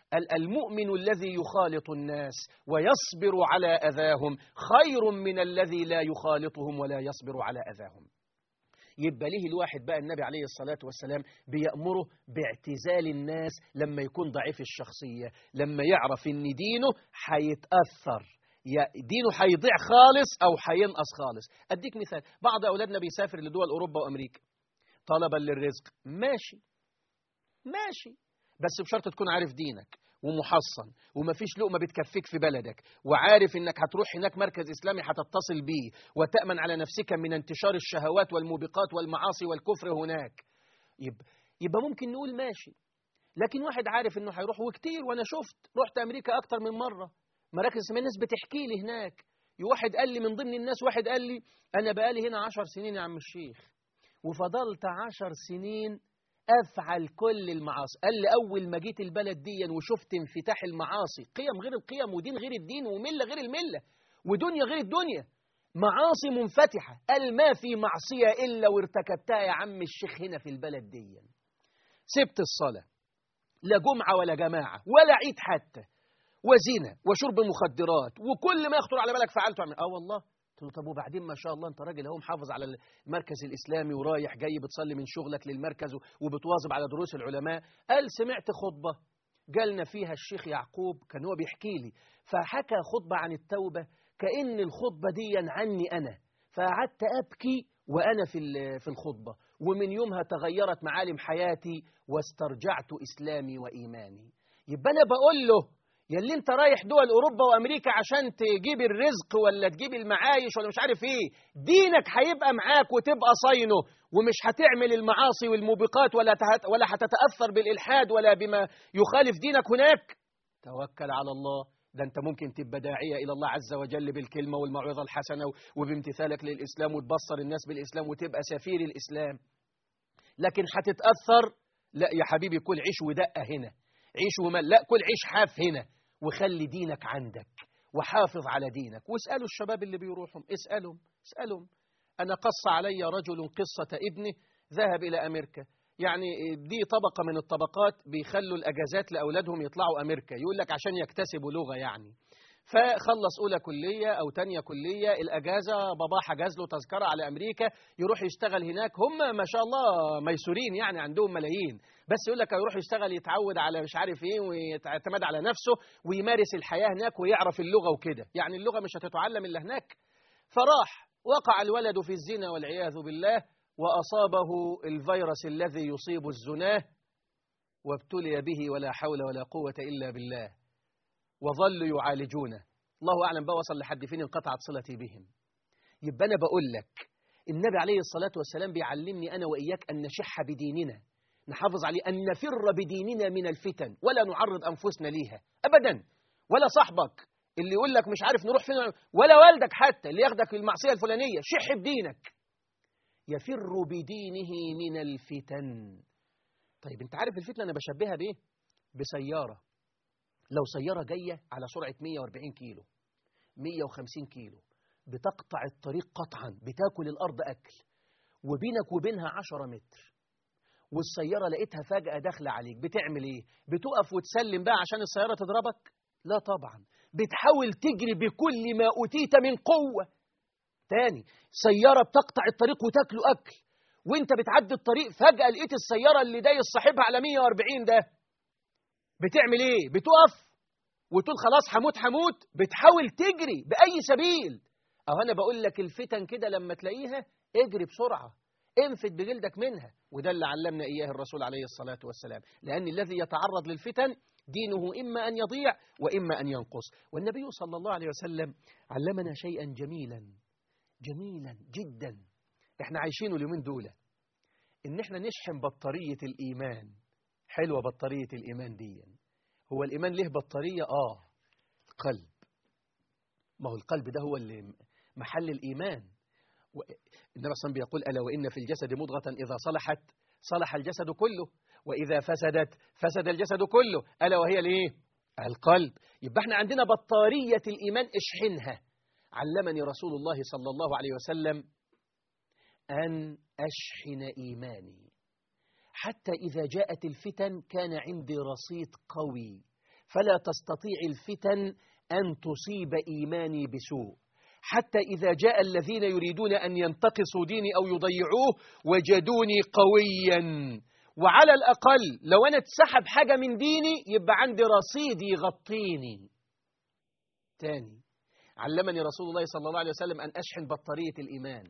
المؤمن الذي يخالط الناس ويصبر على أذاهم خير من الذي لا يخالطهم ولا يصبر على أذاهم. يبقى ليه الواحد بقى النبي عليه الصلاة والسلام بيأمره باعتزال الناس لما يكون ضعيف الشخصية، لما يعرف ان دينه هيتأثر، دينه هيضيع خالص أو هينقص خالص. أديك مثال، بعض أولادنا بيسافر لدول أوروبا وأمريكا طلبا للرزق، ماشي ماشي، بس بشرط تكون عارف دينك ومحصن ومفيش لقمة بتكفيك في بلدك، وعارف انك هتروح هناك مركز اسلامي هتتصل بيه، وتأمن على نفسك من انتشار الشهوات والموبقات والمعاصي والكفر هناك، يبقى, يبقى ممكن نقول ماشي. لكن واحد عارف انه هيروح، وكتير، وانا شفت رحت امريكا اكتر من مرة مراكز اسلامية، الناس بتحكي لي هناك، واحد قال لي من ضمن الناس، واحد قال لي انا بقالي هنا عشر سنين يا عم الشيخ، وفضلت عشر سنين أفعل كل المعاصي. قال لي أول ما جيت البلد دي وشفت انفتاح المعاصي، قيم غير القيم ودين غير الدين وملة غير الملة ودنيا غير الدنيا، معاصي منفتحة، قال ما في معصية إلا وارتكبتها يا عم الشيخ هنا في البلد دي. سبت الصلاة، لا جمعة ولا جماعة ولا عيد حتى، وزنا وشرب مخدرات وكل ما يخطر على بالك فعلته. اه والله. قلت له طب وبعدين ما شاء الله انت راجل اهو محافظ على المركز الاسلامي ورايح جاي بتصلي من شغلك للمركز وبتواظب على دروس العلماء. قال سمعت خطبه جالنا فيها الشيخ يعقوب، كان هو بيحكي لي، فحكى خطبه عن التوبه كأن الخطبه دي عني انا، فقعدت ابكي وانا في في الخطبه، ومن يومها تغيرت معالم حياتي واسترجعت اسلامي وايماني. يبقى انا بقول له يلي انت رايح دول اوروبا وامريكا عشان تجيب الرزق ولا تجيب المعايش ولا مش عارف ايه، دينك هيبقى معاك وتبقى صاينه، ومش هتعمل المعاصي والموبقات ولا ولا هتتاثر بالالحاد ولا بما يخالف دينك هناك. توكل على الله، ده انت ممكن تبقى داعيه الى الله عز وجل بالكلمه والموعظه الحسنه وبامتثالك للاسلام وتبصر الناس بالاسلام وتبقى سفير الاسلام. لكن هتتاثر؟ لا يا حبيبي، كل عيش ودقه هنا، عيش ومال، لا كل عيش حاف هنا، وخلي دينك عندك وحافظ على دينك. واسألوا الشباب اللي بيروحهم، اسألهم اسألهم أنا قص علي رجل قصة ابنه ذهب إلى أمريكا، يعني دي طبقة من الطبقات بيخلوا الأجازات لأولادهم يطلعوا أمريكا، يقول لك عشان يكتسبوا لغة يعني. فخلص أولى كلية أو تانية كلية، الأجازة بابا حجز له تذكرة على أمريكا يروح يشتغل هناك، هم ما شاء الله ميسورين يعني عندهم ملايين، بس يقول لك يروح يشتغل يتعود على مش عارف إيه ويعتمد على نفسه ويمارس الحياة هناك ويعرف اللغة وكده، يعني اللغة مش هتتعلم إلا هناك. فراح وقع الولد في الزنا والعياذ بالله، وأصابه الفيروس الذي يصيب الزناه، وابتلي به ولا حول ولا قوة إلا بالله، وظلوا يعالجونه. الله أعلم بقى وصل لحد فين انقطعت صلتي بهم. يبقى أنا بقول لك النبي عليه الصلاة والسلام بيعلمني أنا وإياك أن نشح بديننا، نحافظ عليه، أن نفر بديننا من الفتن ولا نعرض أنفسنا ليها أبدا. ولا صاحبك اللي يقول لك مش عارف نروح فين، ولا والدك حتى اللي ياخدك المعصية الفلانية. شح بدينك. يفر بدينه من الفتن. طيب انت عارف الفتنة انا بشبهها بايه؟ بسيارة. لو سيارة جاية على سرعة مية وأربعين كيلو، مية وخمسين كيلو، بتقطع الطريق قطعا، بتاكل الأرض أكل، وبينك وبينها عشرة متر، والسيارة لقيتها فجأة داخلة عليك، بتعمل ايه؟ بتقف وتسلم بقى عشان السيارة تضربك؟ لا طبعا، بتحاول تجري بكل ما أوتيت من قوة. تاني، سيارة بتقطع الطريق وتاكله أكل، وانت بتعدي الطريق فجأة لقيت السيارة اللي دايس صاحبها على مية وأربعين ده، بتعمل ايه؟ بتقف وتقول خلاص هموت هموت، بتحاول تجري بأي سبيل. أو أنا بقول لك الفتن كده لما تلاقيها اجري بسرعة، انفد بجلدك منها. وده اللي علمنا إياه الرسول عليه الصلاة والسلام، لأن الذي يتعرض للفتن دينه إما أن يضيع وإما أن ينقص. والنبي صلى الله عليه وسلم علمنا شيئا جميلا جميلا جدا احنا عايشينه اليومين دول، ان احنا نشحن بطارية الإيمان. حلوة بطارية الإيمان دي. هو الإيمان له بطارية؟ آه القلب. ما هو القلب ده هو اللي محل الإيمان. النبي صلى الله عليه وسلم بيقول ألا وإن في الجسد مضغة إذا صلحت صلح الجسد كله، وإذا فسدت فسد الجسد كله، ألا وهي الإيه؟ القلب. يبقى احنا عندنا بطارية الإيمان اشحنها. علمني رسول الله صلى الله عليه وسلم أن أشحن إيماني حتى إذا جاءت الفتن كان عندي رصيد قوي، فلا تستطيع الفتن أن تصيب إيماني بسوء. حتى إذا جاء الذين يريدون أن ينتقصوا ديني أو يضيعوه وجدوني قويا. وعلى الأقل لو أنا اتسحب حاجة من ديني يبقى عندي رصيد يغطيني. تاني، علمني رسول الله صلى الله عليه وسلم أن أشحن بطارية الإيمان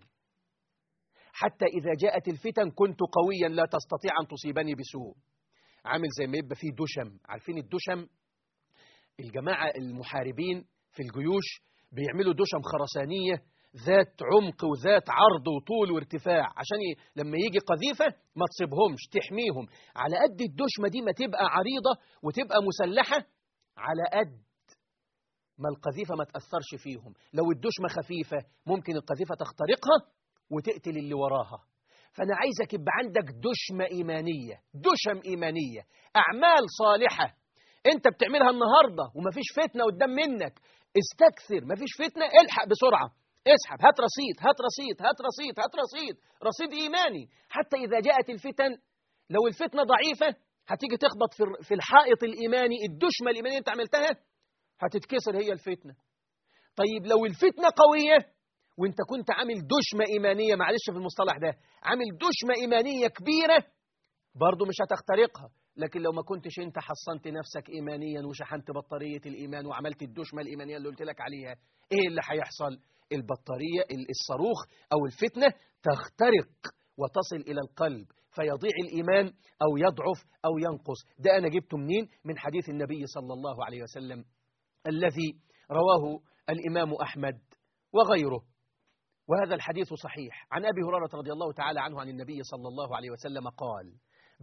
حتى إذا جاءت الفتن كنت قويا لا تستطيع أن تصيبني بسوء. عامل زي ما يبقى فيه دشم. عارفين الدشم؟ الجماعة المحاربين في الجيوش بيعملوا دشم خرسانية ذات عمق وذات عرض وطول وارتفاع، عشان لما يجي قذيفة ما تصيبهمش، تحميهم. على قد الدشمة دي ما تبقى عريضة وتبقى مسلحة، على قد ما القذيفة ما تأثرش فيهم. لو الدشمة خفيفة ممكن القذيفة تخترقها وتقتل اللي وراها. فأنا عايزك يبقى عندك دشمة إيمانية، دشم إيمانية، أعمال صالحة أنت بتعملها النهاردة ومفيش فتنة قدام منك. استكثر، مفيش فتنة، الحق بسرعة، اسحب، هات رصيد هات رصيد هات رصيد هات رصيد رصيد إيماني. حتى إذا جاءت الفتن، لو الفتنة ضعيفة هتيجي تخبط في الحائط الإيماني، الدشمة الإيمانية أنت عملتها هتتكسر هي الفتنة. طيب لو الفتنة قوية وانت كنت عامل دشمة إيمانية، معلش في المصطلح ده، عامل دشمة إيمانية كبيرة، برضو مش هتخترقها. لكن لو ما كنتش انت حصنت نفسك إيمانيا وشحنت بطارية الإيمان وعملت الدشمة الإيمانية اللي قلت لك عليها، ايه اللي هيحصل؟ البطارية الصاروخ أو الفتنة تخترق وتصل إلى القلب فيضيع الإيمان أو يضعف أو ينقص. ده أنا جبته منين؟ من حديث النبي صلى الله عليه وسلم الذي رواه الإمام أحمد وغيره، وهذا الحديث صحيح. عن أبي هريرة رضي الله تعالى عنه عن النبي صلى الله عليه وسلم قال: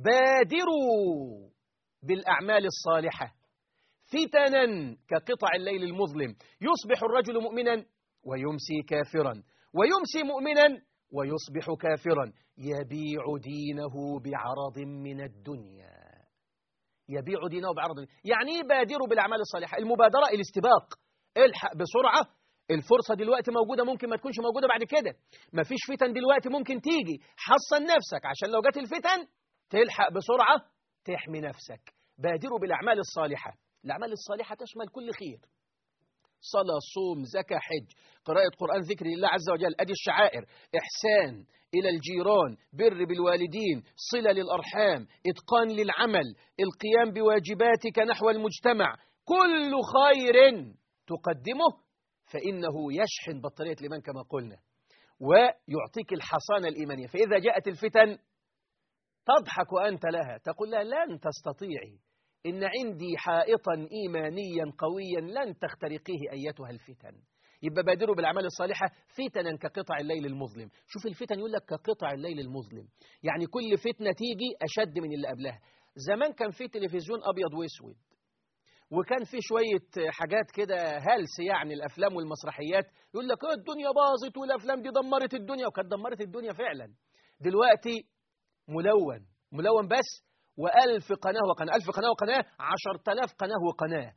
بادروا بالأعمال الصالحة فتنا كقطع الليل المظلم، يصبح الرجل مؤمنا ويمسي كافرا، ويمسي مؤمنا ويصبح كافرا، يبيع دينه بعرض من الدنيا. يبيع دينه بعرض. يعني ايه بادروا بالأعمال الصالحة؟ المبادرة، الاستباق، الحق بسرعة، الفرصة دلوقتي موجودة، ممكن ما تكونش موجودة بعد كده. ما فيش فتن دلوقتي ممكن تيجي، حصن نفسك عشان لو جت الفتن تلحق بسرعة تحمي نفسك. بادروا بالأعمال الصالحة. الأعمال الصالحة تشمل كل خير، صلاة، صوم، زكاة، حج، قراءة قرآن، ذكر الله عز وجل، أدي الشعائر، إحسان إلى الجيران، بر بالوالدين، صلة للأرحام، إتقان للعمل، القيام بواجباتك نحو المجتمع. كل خير تقدمه فإنه يشحن بطارية الإيمان كما قلنا ويعطيك الحصانة الإيمانية. فإذا جاءت الفتن تضحك وأنت لها، تقول لها لن تستطيعي، إن عندي حائطا إيمانيا قويا لن تخترقيه أيتها الفتن. يبقى بادروا بالأعمال الصالحة فتنا كقطع الليل المظلم. شوف الفتن يقول لك كقطع الليل المظلم، يعني كل فتنة تيجي أشد من اللي قبلها. زمان كان في تلفزيون أبيض واسود وكان في شوية حاجات كده هلس يعني الأفلام والمسرحيات، يقول لك الدنيا باظت والأفلام دي دمرت الدنيا، وكانت دمرت الدنيا فعلا. دلوقتي ملون ملون بس، وألف قناة وقناة، ألف قناة وقناة، عشرة آلاف قناة وقناة،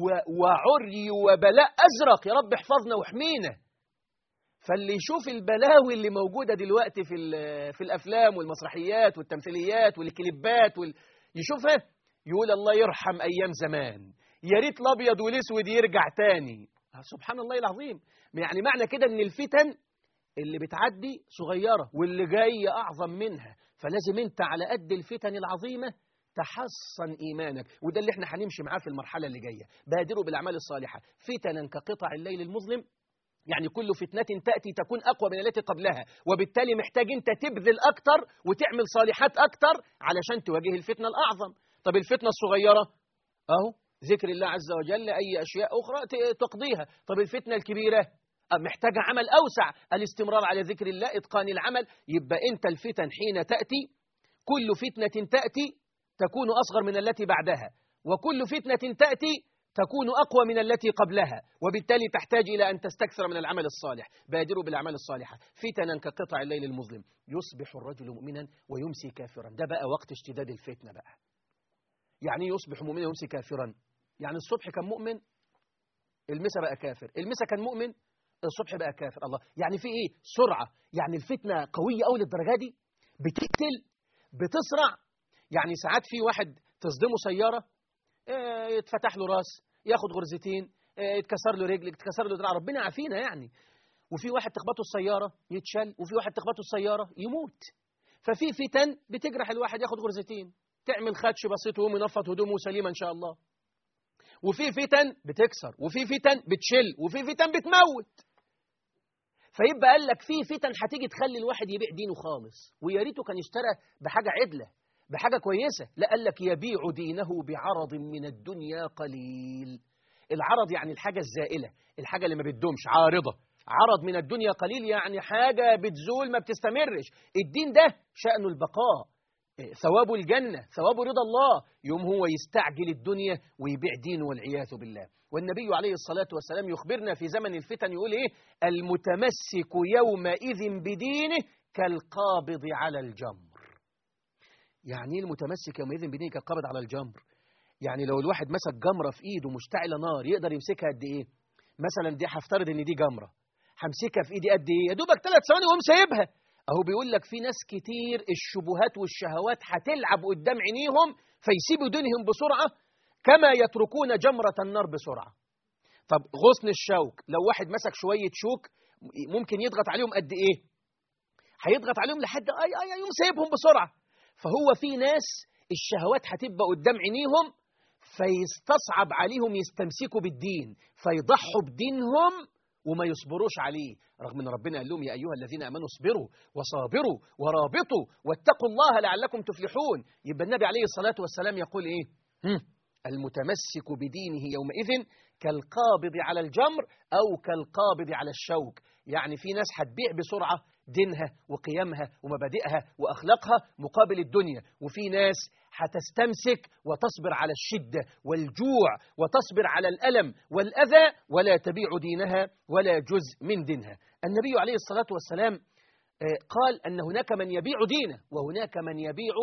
وعري وبلاء أزرق، يا رب احفظنا واحمينا. فاللي يشوف البلاوي اللي موجودة دلوقتي في في الأفلام والمسرحيات والتمثيليات والكليبات وال... يشوفها يقول الله يرحم أيام زمان، يا ريت الأبيض والأسود يرجع تاني. سبحان الله العظيم. يعني معنى كده إن الفتن اللي بتعدي صغيرة واللي جاية أعظم منها، فلازم أنت على قد الفتن العظيمة تحصن إيمانك، وده اللي احنا هنمشي معاه في المرحلة اللي جاية. بادروا بالأعمال الصالحة فتنا كقطع الليل المظلم، يعني كل فتنة تأتي تكون أقوى من التي قبلها، وبالتالي محتاج أنت تبذل أكتر وتعمل صالحات أكتر علشان تواجه الفتنة الأعظم. طب الفتنة الصغيرة أهو ذكر الله عز وجل، أي أشياء أخرى تقضيها. طب الفتنة الكبيرة محتاجة عمل أوسع، الاستمرار على ذكر الله، إتقان العمل. يبقى أنت الفتن حين تأتي، كل فتنة تأتي تكون أصغر من التي بعدها، وكل فتنة تأتي تكون أقوى من التي قبلها، وبالتالي تحتاج إلى أن تستكثر من العمل الصالح. بادروا بالأعمال الصالحة فتنا كقطع الليل المظلم، يصبح الرجل مؤمنا ويمسي كافرا. ده بقى وقت اشتداد الفتنة بقى. يعني يصبح مؤمنا ويمسي كافرا، يعني الصبح كان مؤمن المسا بقى كافر، المسا كان مؤمن الصبح بقى كافر. الله، يعني في إيه؟ سرعة. يعني الفتنة قوية أوي للدرجة دي، بتقتل بتسرع. يعني ساعات في واحد تصدمه سيارة يتفتح له راس، ياخد غرزتين، يتكسر له رجل، يتكسر له دراع، ربنا عافينا يعني. وفي واحد تخبطه السيارة يتشل، وفي واحد تخبطه السيارة يموت. ففي فتن بتجرح الواحد، ياخد غرزتين، تعمل خدش بسيط ويقوم ينفض هدومه سليمة إن شاء الله. وفي فتن بتكسر، وفي فتن بتشل، وفي فتن بتموت. فيبقى قال لك في فتن هتيجي تخلي الواحد يبيع دينه خالص، ويا ريته كان اشترى بحاجة عدلة بحاجة كويسة. لا، قال لك يبيع دينه بعرض من الدنيا قليل. العرض يعني الحاجة الزائلة، الحاجة اللي ما بتدومش، عارضة. عرض من الدنيا قليل يعني حاجة بتزول ما بتستمرش. الدين ده شأنه البقاء، ثواب الجنة، ثواب رضا الله. يوم هو يستعجل الدنيا ويبيع دينه والعياذ بالله. والنبي عليه الصلاة والسلام يخبرنا في زمن الفتن يقول إيه؟ المتمسك يومئذ بدينه كالقابض على الجمر. يعني ايه المتمسك يومئذ بدينه كالقابض على الجمر؟ يعني لو الواحد مسك جمرة في ايده مشتعلة نار، يقدر يمسكها قد ايه؟ مثلا دي هفترض ان دي جمرة، همسكها في ايدي قد ايه؟ يا دوبك ثلاث ثواني وهم سايبها. اهو بيقول لك في ناس كتير الشبهات والشهوات هتلعب قدام عينيهم فيسيبوا دينهم بسرعة، كما يتركون جمرة النار بسرعة. طب غصن الشوك، لو واحد مسك شوية شوك ممكن يضغط عليهم قد ايه؟ هيضغط عليهم لحد اي اي يوم سايبهم بسرعة. فهو في ناس الشهوات هتبقى قدام عينيهم فيستصعب عليهم يستمسكوا بالدين، فيضحوا بدينهم وما يصبروش عليه، رغم ان ربنا قال لهم يا ايها الذين امنوا اصبروا وصابروا ورابطوا واتقوا الله لعلكم تفلحون. يبقى النبي عليه الصلاة والسلام يقول ايه؟ المتمسك بدينه يومئذ كالقابض على الجمر أو كالقابض على الشوك. يعني في ناس هتبيع بسرعة دينها وقيمها ومبادئها وأخلاقها مقابل الدنيا، وفي ناس هتستمسك وتصبر على الشدة والجوع وتصبر على الألم والأذى ولا تبيع دينها ولا جزء من دينها. النبي عليه الصلاة والسلام قال أن هناك من يبيع دينه وهناك من يبيع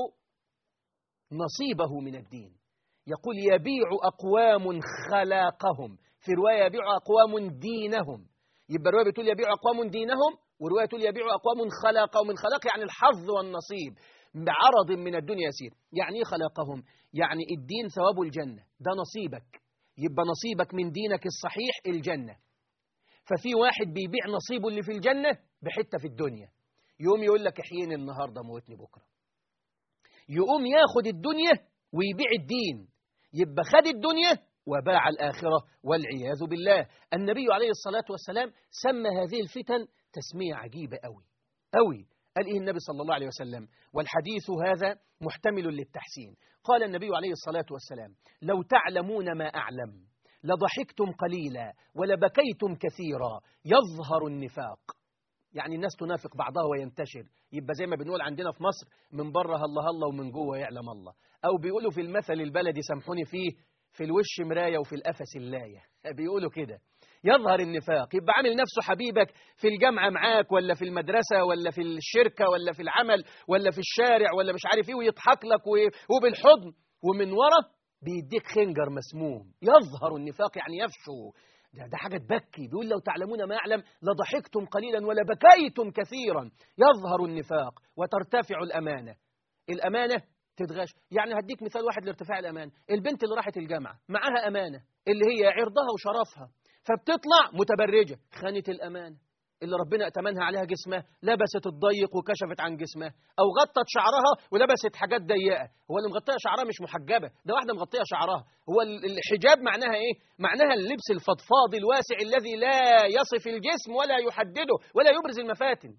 نصيبه من الدين. يقول يبيع أقوام خلاقهم، في رواية يبيع أقوام دينهم. يبقى الرواية بتقول يبيع أقوام دينهم، ورواية تقول يبيع أقوام خلاقهم. الخلاق يعني الحظ والنصيب بعرض من الدنيا يسير. يعني إيه خلاقهم؟ يعني الدين ثواب الجنة، ده نصيبك، يبقى نصيبك من دينك الصحيح الجنة. ففي واحد بيبيع نصيبه اللي في الجنة بحتة في الدنيا، يقوم يقول لك احييني النهاردة موتني بكرة، يقوم ياخد الدنيا ويبيع الدين، يبقى خد الدنيا وباع الآخرة والعياذ بالله. النبي عليه الصلاة والسلام سمى هذه الفتن تسمية عجيبة أوي أوي. قال إيه النبي صلى الله عليه وسلم؟ والحديث هذا محتمل للتحسين. قال النبي عليه الصلاة والسلام لو تعلمون ما أعلم لضحكتم قليلا ولبكيتم كثيرا يظهر النفاق. يعني الناس تنافق بعضها وينتشر، يبقى زي ما بنقول عندنا في مصر من بره الله الله ومن جوه يعلم الله، أو بيقولوا في المثل البلدي سامحوني فيه في الوش مراية وفي القفس اللاية، بيقولوا كده. يظهر النفاق، يبقى عامل نفسه حبيبك في الجامعة معاك ولا في المدرسة ولا في الشركة ولا في العمل ولا في الشارع ولا مش عارف ايه، ويضحك لك وبالحضن، ومن ورا بيديك خنجر مسموم. يظهر النفاق يعني يفشو. ده, ده حاجة تبكي. بيقول لو تعلمون ما أعلم لضحكتم قليلا ولا بكيتم كثيرا. يظهر النفاق وترتفع الأمانة. الأمانة تتغش. يعني هديك مثال واحد لارتفاع الأمانة. البنت اللي راحت الجامعة معاها أمانة اللي هي عرضها وشرفها، فبتطلع متبرجة، خانت الأمانة اللي ربنا ائتمنها عليها جسمها، لبست الضيق وكشفت عن جسمها، أو غطت شعرها ولبست حاجات ضيقة. هو اللي مغطية شعرها مش محجبة، ده واحدة مغطية شعرها. هو الحجاب معناها إيه؟ معناها اللبس الفضفاض الواسع الذي لا يصف الجسم ولا يحدده ولا يبرز المفاتن.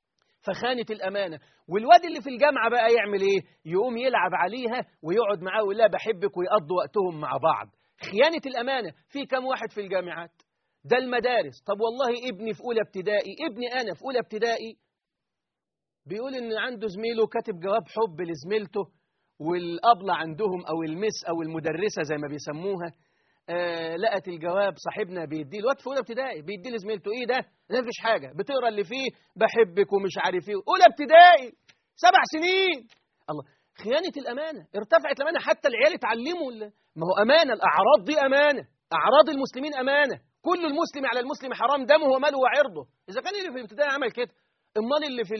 فخانت الأمانة. والواد اللي في الجامعة بقى يعمل إيه؟ يقوم يلعب عليها ويقعد معاه ويقول لها بحبك ويقضوا وقتهم مع بعض. خيانة الأمانة. في كم واحد في الجامعات؟ ده المدارس. طب والله ابني في أولى ابتدائي، ابني أنا في أولى ابتدائي، بيقول إن عنده زميله كاتب جواب حب لزميلته، والأبلة عندهم أو المس أو المدرسة زي ما بيسموها آه لقت الجواب صاحبنا بيديه، الواد في أولى ابتدائي بيديه لزميلته. إيه ده؟ لا مفيش حاجة، بتقرا اللي فيه بحبك ومش عارف إيه. أولى ابتدائي، سبع سنين. الله، خيانة الأمانة. ارتفعت الأمانة حتى العيال اتعلموا. ما هو أمانة، الأعراض دي أمانة، أعراض المسلمين أمانة. كل المسلم على المسلم حرام دمه وماله وعرضه. إذا كان اللي في الابتدائي عمل كده، امال اللي في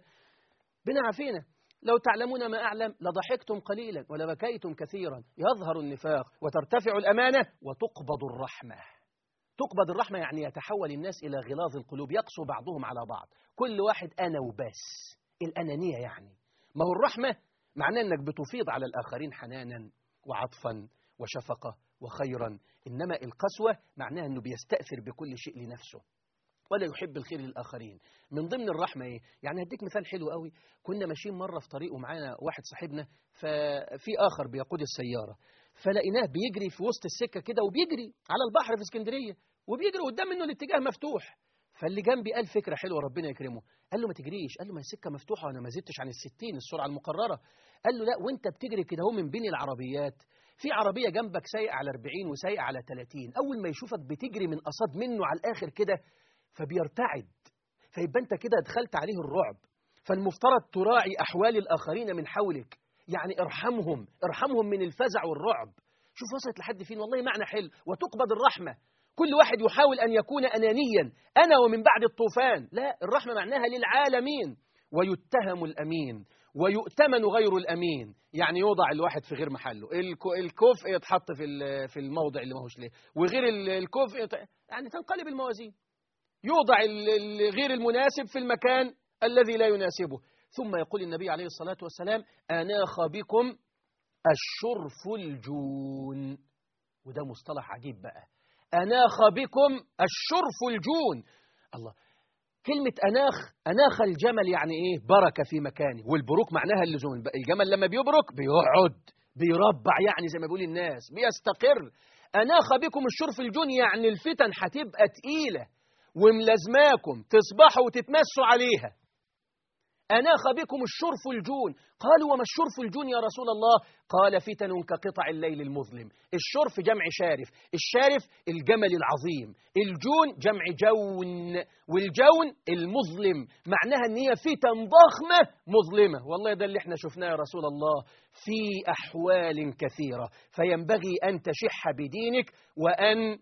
بنا عفينا. لو تعلمون ما أعلم لضحكتم قليلا ولبكيتم كثيرا. يظهر النفاق وترتفع الأمانة وتقبض الرحمة. تقبض الرحمة يعني يتحول الناس إلى غلاظ القلوب، يقسو بعضهم على بعض، كل واحد أنا وبس. الأنانية يعني. ما هو الرحمة معناه أنك بتفيض على الآخرين حنانا وعطفا وشفقة وخيرا، إنما القسوة معناها أنه بيستأثر بكل شيء لنفسه ولا يحب الخير للآخرين. من ضمن الرحمة إيه؟ يعني هديك مثال حلو قوي. كنا ماشيين مرة في طريق ومعانا واحد صاحبنا، ففي آخر بيقود السيارة، فلقيناه بيجري في وسط السكة كده، وبيجري على البحر في اسكندرية، وبيجري قدام منه الاتجاه مفتوح. فاللي جنبي قال فكرة حلوة ربنا يكرمه، قال له ما تجريش. قال له ما السكة مفتوحة وأنا ما زدتش عن الستين السرعة المقررة. قال له لا، وانت بتجري كده هو من بين العربيات في عربية جنبك سايق على أربعين وسايق على ثلاثين، أول ما يشوفك بتجري من قصاد منه على الآخر كده فبيرتعد، فيبقى انت كده دخلت عليه الرعب. فالمفترض تراعي أحوال الآخرين من حولك، يعني ارحمهم، ارحمهم من الفزع والرعب. شوف وصلت لحد فين. والله معنى حلو. وتقبض الرحمة. كل واحد يحاول أن يكون أنانيا، أنا ومن بعد الطوفان. لا، الرحمة معناها للعالمين. ويتهم الأمين ويؤتمن غير الأمين، يعني يوضع الواحد في غير محله، الكفء يتحط في في الموضع اللي ما هوش ليه، وغير الكفء يعني تنقلب الموازين، يوضع غير المناسب في المكان الذي لا يناسبه. ثم يقول النبي عليه الصلاة والسلام أناخ بكم الشرف الجون. وده مصطلح عجيب بقى، أناخ بكم الشرف الجون. الله، كلمة أناخ، أناخ الجمل يعني إيه؟ بركة في مكانه، والبروك معناها اللزوم. الجمل لما بيبرك بيقعد بيربع، يعني زي ما بيقول الناس بيستقر. أناخ بكم الشرف الجون يعني الفتن هتبقى تقيلة وملازماكم تصبحوا وتتمسوا عليها. أناخ بكم الشرف الجون. قالوا وما الشرف الجون يا رسول الله؟ قال فتن كقطع الليل المظلم. الشرف جمع شارف، الشارف الجمل العظيم، الجون جمع جون، والجون المظلم، معناها أن هي فتن ضخمة مظلمة. والله ده اللي احنا شفناه يا رسول الله في أحوال كثيرة. فينبغي أن تشح بدينك وأن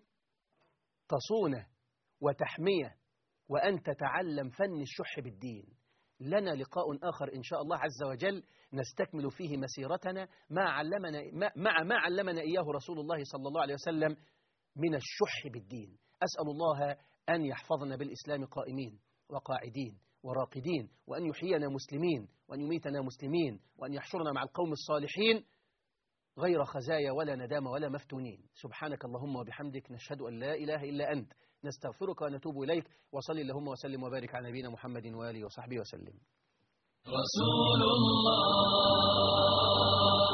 تصونه وتحميه وأن تتعلم فن الشح بالدين. لنا لقاء آخر إن شاء الله عز وجل نستكمل فيه مسيرتنا مع علمنا مع ما علمنا إياه رسول الله صلى الله عليه وسلم من الشح بالدين. أسأل الله أن يحفظنا بالإسلام قائمين وقاعدين وراقدين، وأن يحيينا مسلمين وأن يميتنا مسلمين، وأن يحشرنا مع القوم الصالحين غير خزايا ولا ندامة ولا مفتونين. سبحانك اللهم وبحمدك، نشهد أن لا إله إلا أنت، نستغفرك ونتوب إليك. وصلي اللهم وسلم وبارك على نبينا محمد وآله وصحبه وسلم. رسول الله